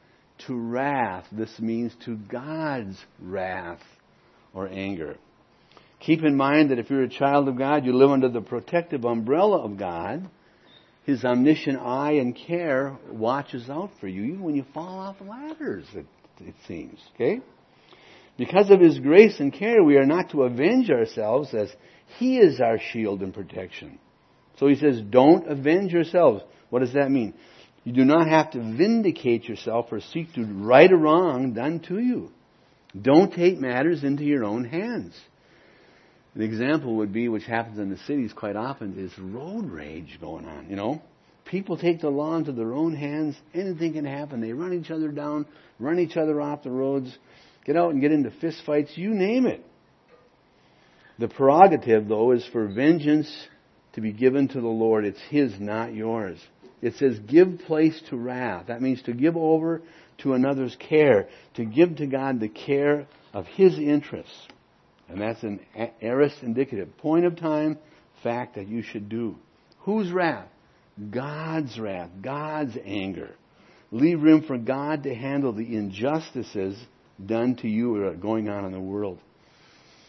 to wrath. This means to God's wrath or anger. Keep in mind that if you're a child of God, you live under the protective umbrella of God. His omniscient eye and care watches out for you, even when you fall off ladders, it, it seems. Okay? Because of His grace and care, we are not to avenge ourselves, as He is our shield and protection. So He says, don't avenge yourselves. What does that mean? You do not have to vindicate yourself or seek to right a wrong done to you. Don't take matters into your own hands. An example would be, which happens in the cities quite often, is road rage going on, you know. People take the law into their own hands. Anything can happen. They run each other down, run each other off the roads, get out and get into fist fights, you name it. The prerogative, though, is for vengeance to be given to the Lord. It's His, not yours. It says, give place to wrath. That means to give over to another's care, to give to God the care of His interests. And that's an aorist indicative. Point of time, fact that you should do. Whose wrath? God's wrath, God's anger. Leave room for God to handle the injustices done to you or going on in the world.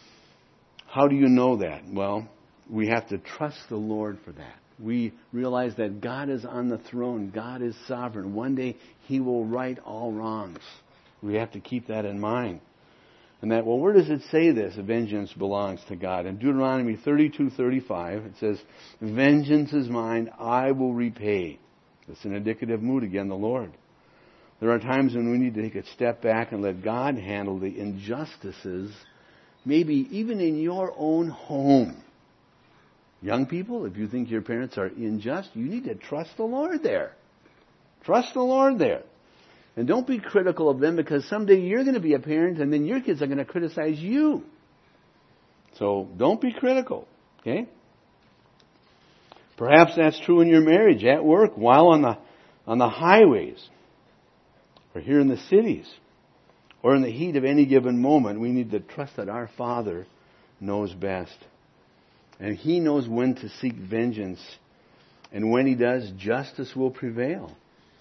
How do you know that? Well, we have to trust the Lord for that. We realize that God is on the throne. God is sovereign. One day He will right all wrongs. We have to keep that in mind. And that, well, where does it say this? Vengeance belongs to God. In Deuteronomy thirty-two thirty-five, it says, vengeance is mine, I will repay. It's an indicative mood again, the Lord. There are times when we need to take a step back and let God handle the injustices, maybe even in your own home. Young people, if you think your parents are unjust, you need to trust the Lord there. Trust the Lord there. And don't be critical of them, because someday you're going to be a parent and then your kids are going to criticize you. So don't be critical, okay? Perhaps that's true in your marriage, at work, while on the on the highways, or here in the cities, or in the heat of any given moment. We need to trust that our Father knows best. And He knows when to seek vengeance. And when He does, justice will prevail.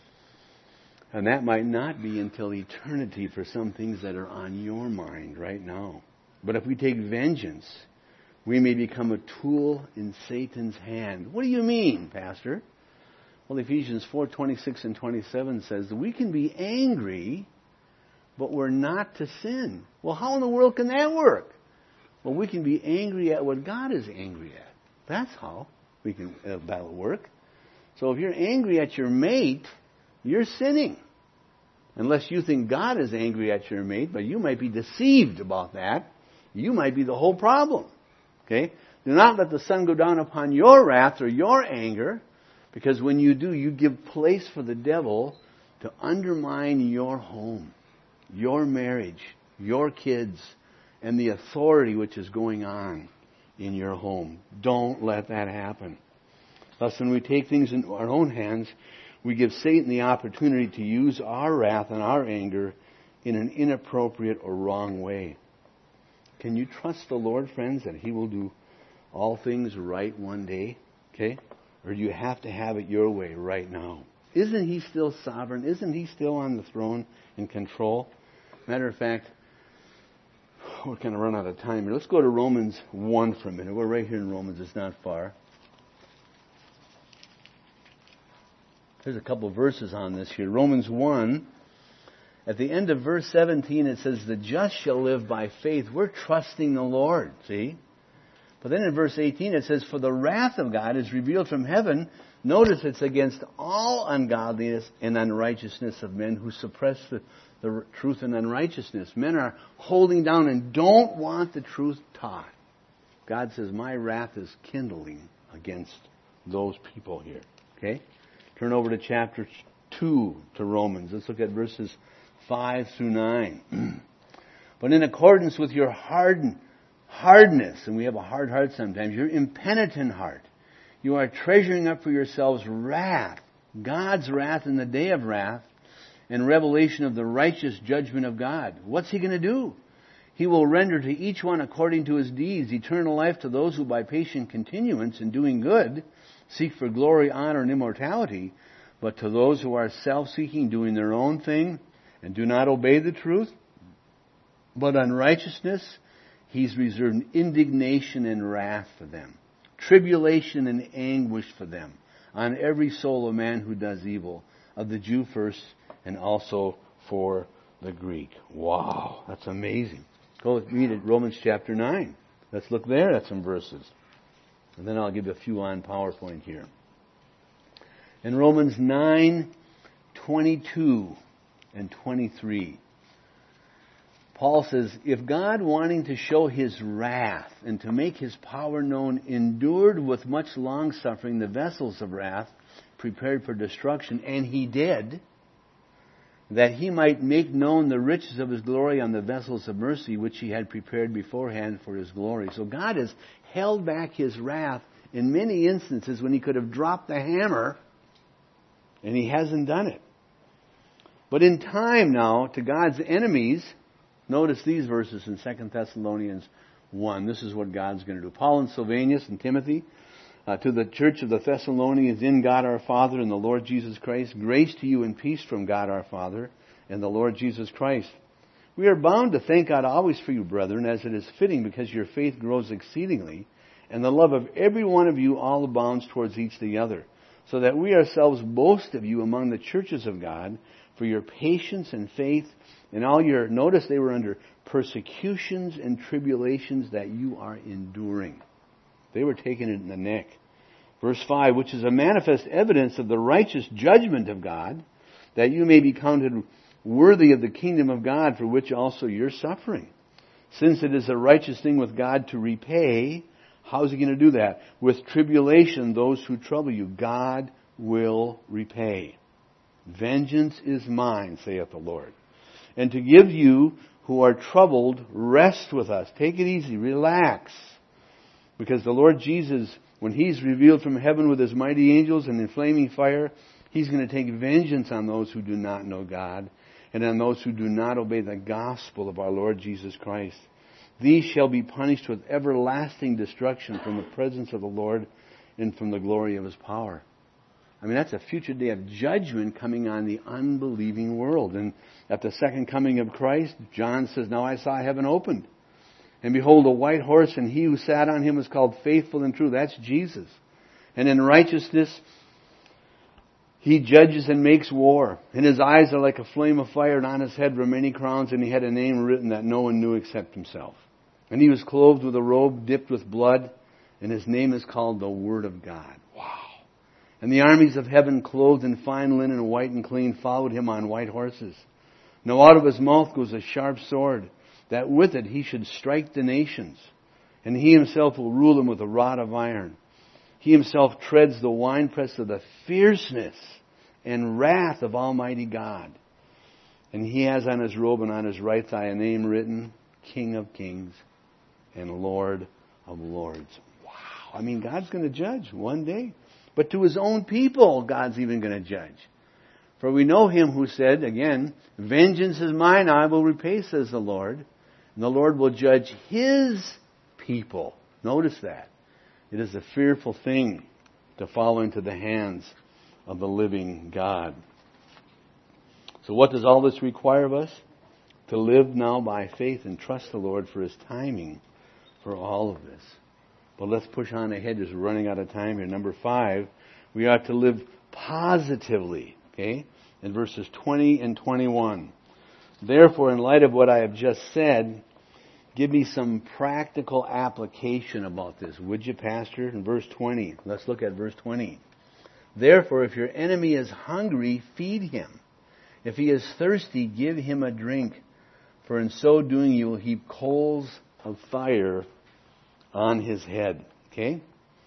And that might not be until eternity for some things that are on your mind right now. But if we take vengeance, we may become a tool in Satan's hand. What do you mean, Pastor? Well, Ephesians four twenty-six and twenty-seven says that we can be angry, but we're not to sin. Well, how in the world can that work? Well, we can be angry at what God is angry at. That's how we can uh, that'll work. So if you're angry at your mate, you're sinning. Unless you think God is angry at your mate, but you might be deceived about that. You might be the whole problem. Okay? Do not let the sun go down upon your wrath or your anger, because when you do, you give place for the devil to undermine your home, your marriage, your kids, and the authority which is going on in your home. Don't let that happen. Thus, when we take things in our own hands, we give Satan the opportunity to use our wrath and our anger in an inappropriate or wrong way. Can you trust the Lord, friends, that He will do all things right one day? Okay? Or do you have to have it your way right now? Isn't He still sovereign? Isn't He still on the throne in control? Matter of fact, we're going to run out of time here. Let's go to Romans one for a minute. We're right here in Romans. It's not far. There's a couple of verses on this here. Romans one, at the end of verse seventeen, it says, the just shall live by faith. We're trusting the Lord, see? But then in verse eighteen, it says, for the wrath of God is revealed from heaven. Notice it's against all ungodliness and unrighteousness of men who suppress the, the truth and unrighteousness. Men are holding down and don't want the truth taught. God says, my wrath is kindling against those people here. Okay? Turn over to chapter two to Romans. Let's look at verses five through nine. But in accordance with your hardened hardness, and we have a hard heart sometimes, your impenitent heart, you are treasuring up for yourselves wrath, God's wrath in the day of wrath, and revelation of the righteous judgment of God. What's He going to do? He will render to each one according to his deeds eternal life to those who by patient continuance in doing good seek for glory, honor, and immortality, but to those who are self-seeking, doing their own thing, and do not obey the truth, but unrighteousness, He's reserved indignation and wrath for them, tribulation and anguish for them, on every soul of man who does evil, of the Jew first, and also for the Greek. Wow, that's amazing. Go read it, Romans chapter nine. Let's look there at some verses. And then I'll give you a few on PowerPoint here. In Romans nine, twenty-two and twenty-three, Paul says, if God, wanting to show His wrath and to make His power known, endured with much long-suffering the vessels of wrath prepared for destruction, and He did, that He might make known the riches of His glory on the vessels of mercy, which He had prepared beforehand for His glory. So God has held back His wrath in many instances when He could have dropped the hammer, and He hasn't done it. But in time now, to God's enemies, notice these verses in Second Thessalonians one. This is what God's going to do. Paul and Silvanus and Timothy, uh, to the church of the Thessalonians in God our Father and the Lord Jesus Christ, grace to you and peace from God our Father and the Lord Jesus Christ. We are bound to thank God always for you, brethren, as it is fitting, because your faith grows exceedingly, and the love of every one of you all abounds towards each the other, so that we ourselves boast of you among the churches of God for your patience and faith and all your, notice they were under persecutions and tribulations that you are enduring. They were taking it in the neck. Verse five, which is a manifest evidence of the righteous judgment of God, that you may be counted worthy of the kingdom of God, for which also you're suffering. Since it is a righteous thing with God to repay, how's He going to do that? With tribulation, those who trouble you. God will repay. Vengeance is mine, saith the Lord. And to give you who are troubled rest with us. Take it easy, relax. Because the Lord Jesus, when He's revealed from heaven with His mighty angels and in flaming fire, He's going to take vengeance on those who do not know God and on those who do not obey the gospel of our Lord Jesus Christ. These shall be punished with everlasting destruction from the presence of the Lord and from the glory of His power. I mean, that's a future day of judgment coming on the unbelieving world. And at the second coming of Christ, John says, now I saw heaven opened. And behold, a white horse, and he who sat on him was called Faithful and True. That's Jesus. And in righteousness, He judges and makes war. And His eyes are like a flame of fire, and on His head were many crowns, and He had a name written that no one knew except Himself. And He was clothed with a robe dipped with blood, and His name is called the Word of God. Wow. And the armies of heaven, clothed in fine linen, white and clean, followed Him on white horses. Now out of His mouth goes a sharp sword, that with it He should strike the nations. And He Himself will rule them with a rod of iron. He Himself treads the winepress of the fierceness and wrath of Almighty God. And He has on His robe and on His right thigh a name written, King of Kings and Lord of Lords. Wow. I mean, God's going to judge one day. But to His own people, God's even going to judge. For we know Him who said, again, vengeance is mine, I will repay, says the Lord. And the Lord will judge His people. Notice that. It is a fearful thing to fall into the hands of the living God. So what does all this require of us? To live now by faith and trust the Lord for His timing for all of this. But let's push on ahead, just running out of time here. Number five, we ought to live positively, okay? In verses twenty and twenty-one. Therefore, in light of what I have just said, give me some practical application about this, would you, Pastor? In verse twenty, let's look at verse twenty. Therefore, if your enemy is hungry, feed him. If he is thirsty, give him a drink. For in so doing, you will heap coals of fire on his head. Okay?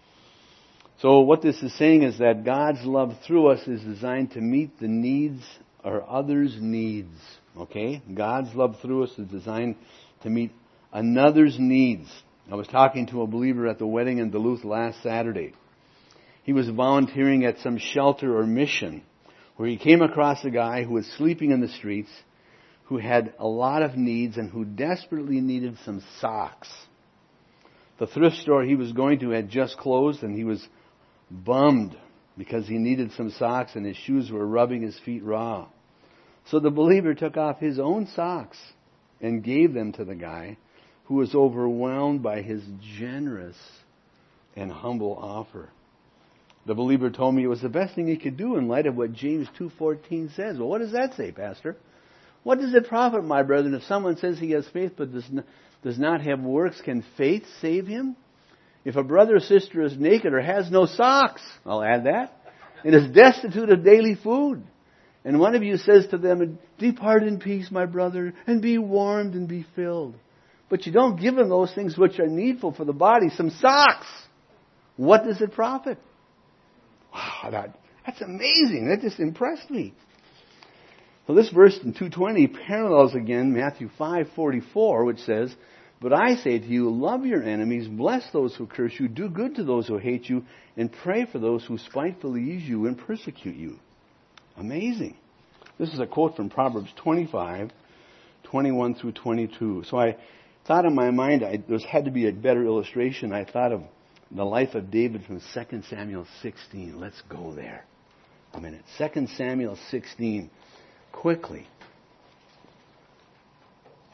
So what this is saying is that God's love through us is designed to meet the needs or others' needs. Okay? God's love through us is designed to meet another's needs. I was talking to a believer at the wedding in Duluth last Saturday. He was volunteering at some shelter or mission where he came across a guy who was sleeping in the streets, who had a lot of needs and who desperately needed some socks. The thrift store he was going to had just closed, and he was bummed because he needed some socks and his shoes were rubbing his feet raw. So the believer took off his own socks and gave them to the guy, who was overwhelmed by his generous and humble offer. The believer told me it was the best thing he could do in light of what James two fourteen says. Well, what does that say, Pastor? What does it profit, my brethren, if someone says he has faith but does not, does not have works? Can faith save him? If a brother or sister is naked or has no socks, I'll add that, and is destitute of daily food, and one of you says to them, depart in peace, my brother, and be warmed and be filled. But you don't give them those things which are needful for the body, some socks. What does it profit? Wow, that, that's amazing. That just impressed me. So this verse in two twenty parallels again Matthew five forty-four, which says, but I say to you, love your enemies, bless those who curse you, do good to those who hate you, and pray for those who spitefully use you and persecute you. Amazing. This is a quote from Proverbs twenty-five, twenty-one through twenty-two. So I thought in my mind, I, there had to be a better illustration. I thought of the life of David from Second Samuel sixteen. Let's go there a minute. Second Samuel sixteen. Quickly.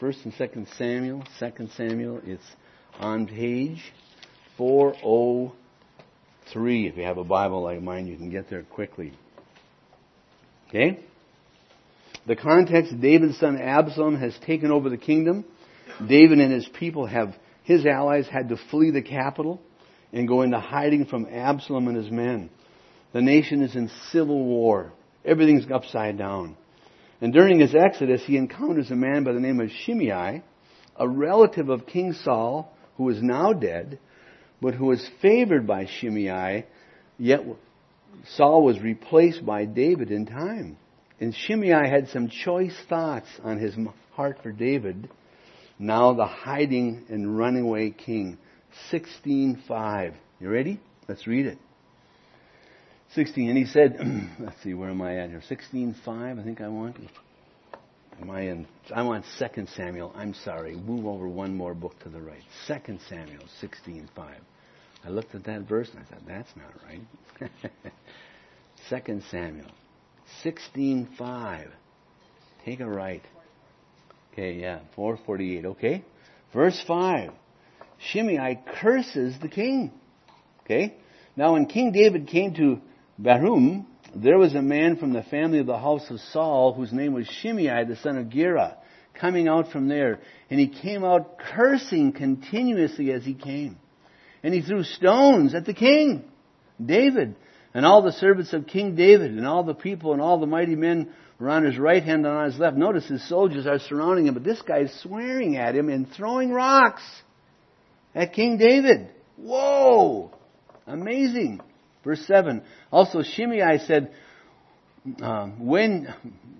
First and Second Samuel. Second Samuel. It's on page four oh three. If you have a Bible like mine, you can get there quickly. Okay? The context, David's son Absalom has taken over the kingdom. David and his people have, his allies had to flee the capital and go into hiding from Absalom and his men. The nation is in civil war. Everything's upside down. And during his exodus, he encounters a man by the name of Shimei, a relative of King Saul, who is now dead, but who was favored by Shimei, yet Saul was replaced by David in time. And Shimei had some choice thoughts on his heart for David. Now the hiding and running away king. sixteen five. You ready? Let's read it. sixteen. And he said, let's see, where am I at here? sixteen five, I think I want. Am I in? I want Second Samuel. I'm sorry. Move over one more book to the right. Second Samuel sixteen five. I looked at that verse and I thought, that's not right. Second Samuel sixteen five. Take a right. Okay, yeah, four forty-eight. Okay. Verse five. Shimei curses the king. Okay. Now when King David came to Bahurim, there was a man from the family of the house of Saul whose name was Shimei, the son of Gera, coming out from there. And he came out cursing continuously as he came. And he threw stones at the king, David, and all the servants of King David, and all the people and all the mighty men were on his right hand and on his left. Notice his soldiers are surrounding him, but this guy is swearing at him and throwing rocks at King David. Whoa! Amazing. Verse seven. Also Shimei said, um, when,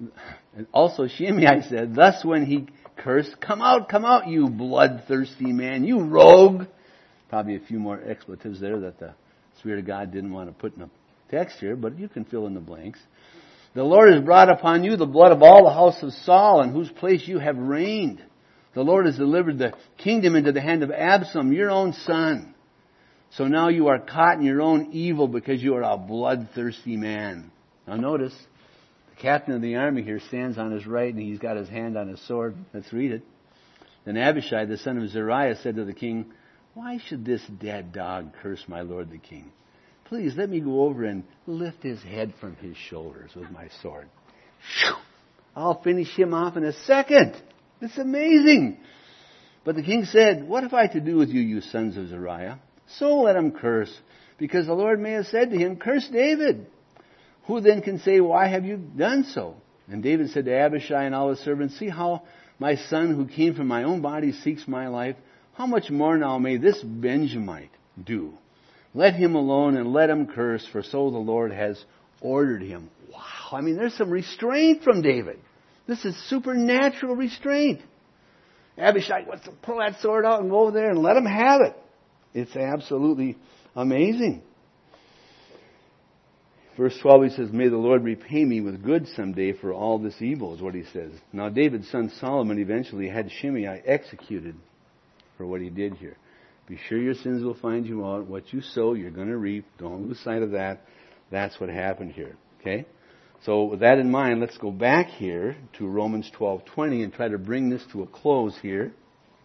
also Shimei said, thus when he cursed, come out, come out, you bloodthirsty man, you rogue. Probably a few more expletives there that the Spirit of God didn't want to put in the text here, but you can fill in the blanks. The Lord has brought upon you the blood of all the house of Saul, in whose place you have reigned. The Lord has delivered the kingdom into the hand of Absalom, your own son. So now you are caught in your own evil because you are a bloodthirsty man. Now notice, the captain of the army here stands on his right and he's got his hand on his sword. Let's read it. Then Abishai, the son of Zeruiah, said to the king, why should this dead dog curse my lord the king? Please let me go over and lift his head from his shoulders with my sword. I'll finish him off in a second. It's amazing. But the king said, what have I to do with you, you sons of Zeruiah? So let him curse, because the Lord may have said to him, curse David. Who then can say, why have you done so? And David said to Abishai and all his servants, see how my son who came from my own body seeks my life. How much more now may this Benjamite do? Let him alone and let him curse, for so the Lord has ordered him. Wow, I mean, there's some restraint from David. This is supernatural restraint. Abishai wants to pull that sword out and go over there and let him have it. It's absolutely amazing. Verse twelve, he says, may the Lord repay me with good someday for all this evil, is what he says. Now David's son Solomon eventually had Shimei executed for what he did here. Be sure your sins will find you out. What you sow, you're going to reap. Don't lose sight of that. That's what happened here. Okay? So with that in mind, let's go back here to Romans twelve twenty and try to bring this to a close here.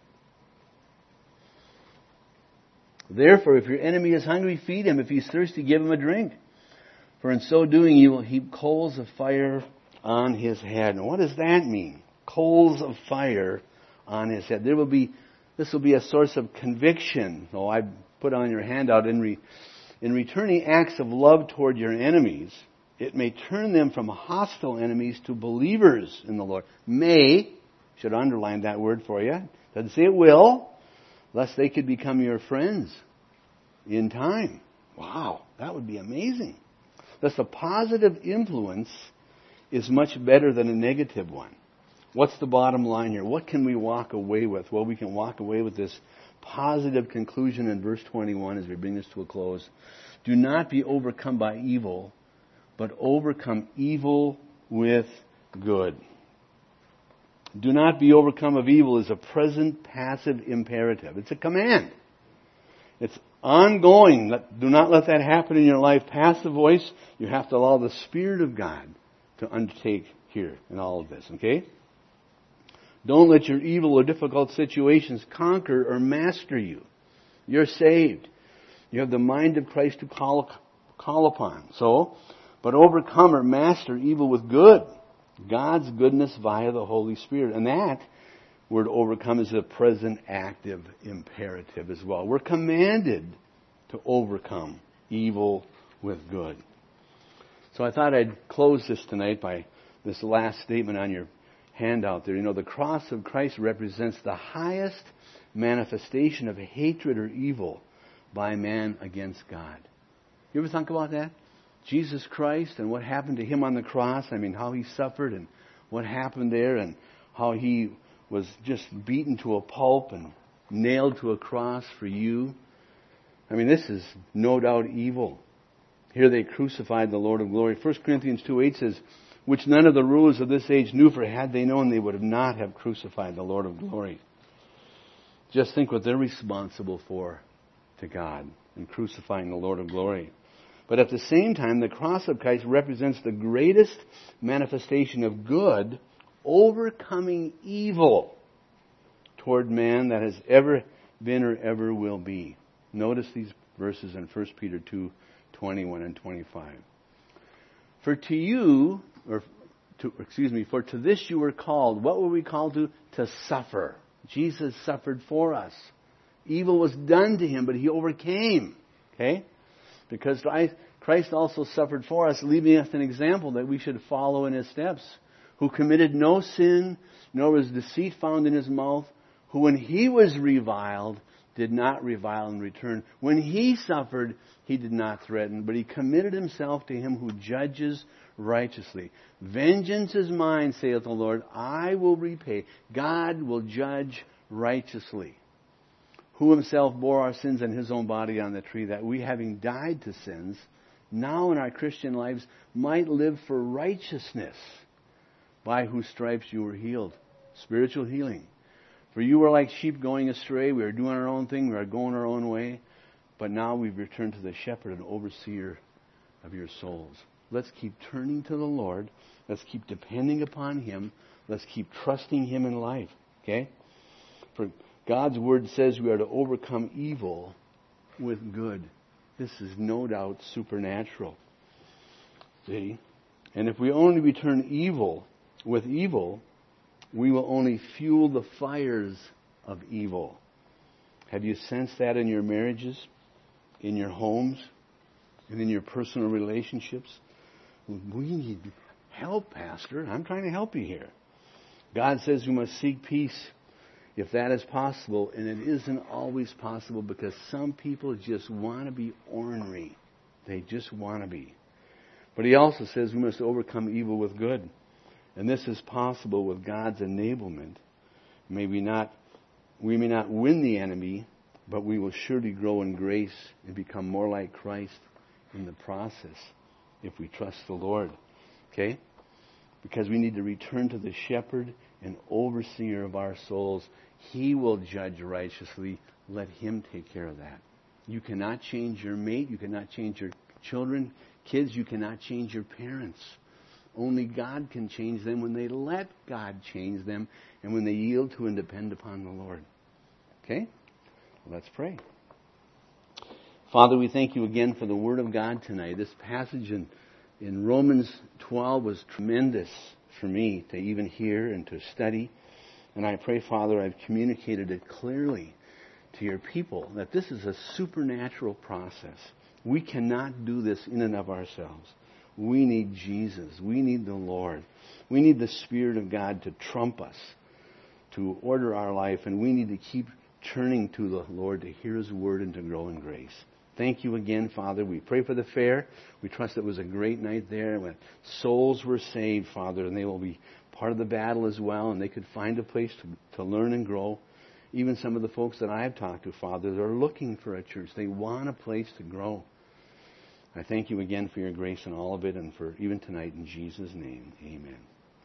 Therefore, if your enemy is hungry, feed him. If he's thirsty, give him a drink. For in so doing, you will heap coals of fire on his head. Now, what does that mean? Coals of fire on his head. There will be, this will be a source of conviction. So I put on your handout, in, re, in returning acts of love toward your enemies, it may turn them from hostile enemies to believers in the Lord. May, should underline that word for you. Doesn't say it will. Lest they could become your friends in time. Wow, that would be amazing. Thus, a positive influence is much better than a negative one. What's the bottom line here? What can we walk away with? Well, we can walk away with this positive conclusion in verse twenty-one as we bring this to a close. Do not be overcome by evil, but overcome evil with good. Do not be overcome of evil is a present passive imperative. It's a command. It's ongoing. Do not let that happen in your life. Passive voice, you have to allow the Spirit of God to undertake here in all of this. Okay? Don't let your evil or difficult situations conquer or master you. You're saved. You have the mind of Christ to call, call upon. So, but overcome or master evil with good. God's goodness via the Holy Spirit. And that word overcome is a present active imperative as well. We're commanded to overcome evil with good. So I thought I'd close this tonight by this last statement on your handout there. You know, the cross of Christ represents the highest manifestation of hatred or evil by man against God. You ever think about that? Jesus Christ and what happened to Him on the cross. I mean, how He suffered and what happened there, and how He was just beaten to a pulp and nailed to a cross for you. I mean, this is no doubt evil. Here they crucified the Lord of glory. First Corinthians two eight says, which none of the rulers of this age knew, for had they known, they would have not have crucified the Lord of glory. Just think what they're responsible for to God in crucifying the Lord of glory. But at the same time, the cross of Christ represents the greatest manifestation of good overcoming evil toward man that has ever been or ever will be. Notice these verses in First Peter two twenty-one and twenty-five. For to you, or to, excuse me, for to this you were called. What were we called to? To suffer. Jesus suffered for us. Evil was done to Him, but He overcame. Okay? Because Christ also suffered for us, leaving us an example that we should follow in His steps. Who committed no sin, nor was deceit found in His mouth. Who when He was reviled, did not revile in return. When He suffered, He did not threaten, but He committed Himself to Him who judges righteously. Vengeance is mine, saith the Lord. I will repay. God will judge righteously. Who Himself bore our sins in His own body on the tree, that we, having died to sins, now in our Christian lives might live for righteousness, by whose stripes you were healed. Spiritual healing. For you were like sheep going astray. We are doing our own thing. We are going our own way. But now we've returned to the shepherd and overseer of your souls. Let's keep turning to the Lord. Let's keep depending upon Him. Let's keep trusting Him in life. Okay? For God's Word says we are to overcome evil with good. This is no doubt supernatural. See? And if we only return evil with evil, we will only fuel the fires of evil. Have you sensed that in your marriages, in your homes, and in your personal relationships? We need help, Pastor. I'm trying to help you here. God says we must seek peace if that is possible, and it isn't always possible because some people just want to be ornery. They just want to be. But He also says we must overcome evil with good. And this is possible with God's enablement. Maybe not, we may not win the enemy, but we will surely grow in grace and become more like Christ in the process if we trust the Lord. Okay? Because we need to return to the shepherd and overseer of our souls. He will judge righteously. Let Him take care of that. You cannot change your mate. You cannot change your children. Kids, you cannot change your parents. Only God can change them when they let God change them and when they yield to and depend upon the Lord. Okay? Let's pray. Father, we thank You again for the Word of God tonight. This passage in, in Romans twelve was tremendous for me to even hear and to study. And I pray, Father, I've communicated it clearly to Your people that this is a supernatural process. We cannot do this in and of ourselves. We need Jesus. We need the Lord. We need the Spirit of God to trump us, to order our life, and we need to keep turning to the Lord to hear His Word and to grow in grace. Thank You again, Father. We pray for the fair. We trust it was a great night there when souls were saved, Father, and they will be part of the battle as well, and they could find a place to, to learn and grow. Even some of the folks that I have talked to, Father, they're looking for a church. They want a place to grow. I thank You again for Your grace in all of it and for even tonight in Jesus' name. Amen.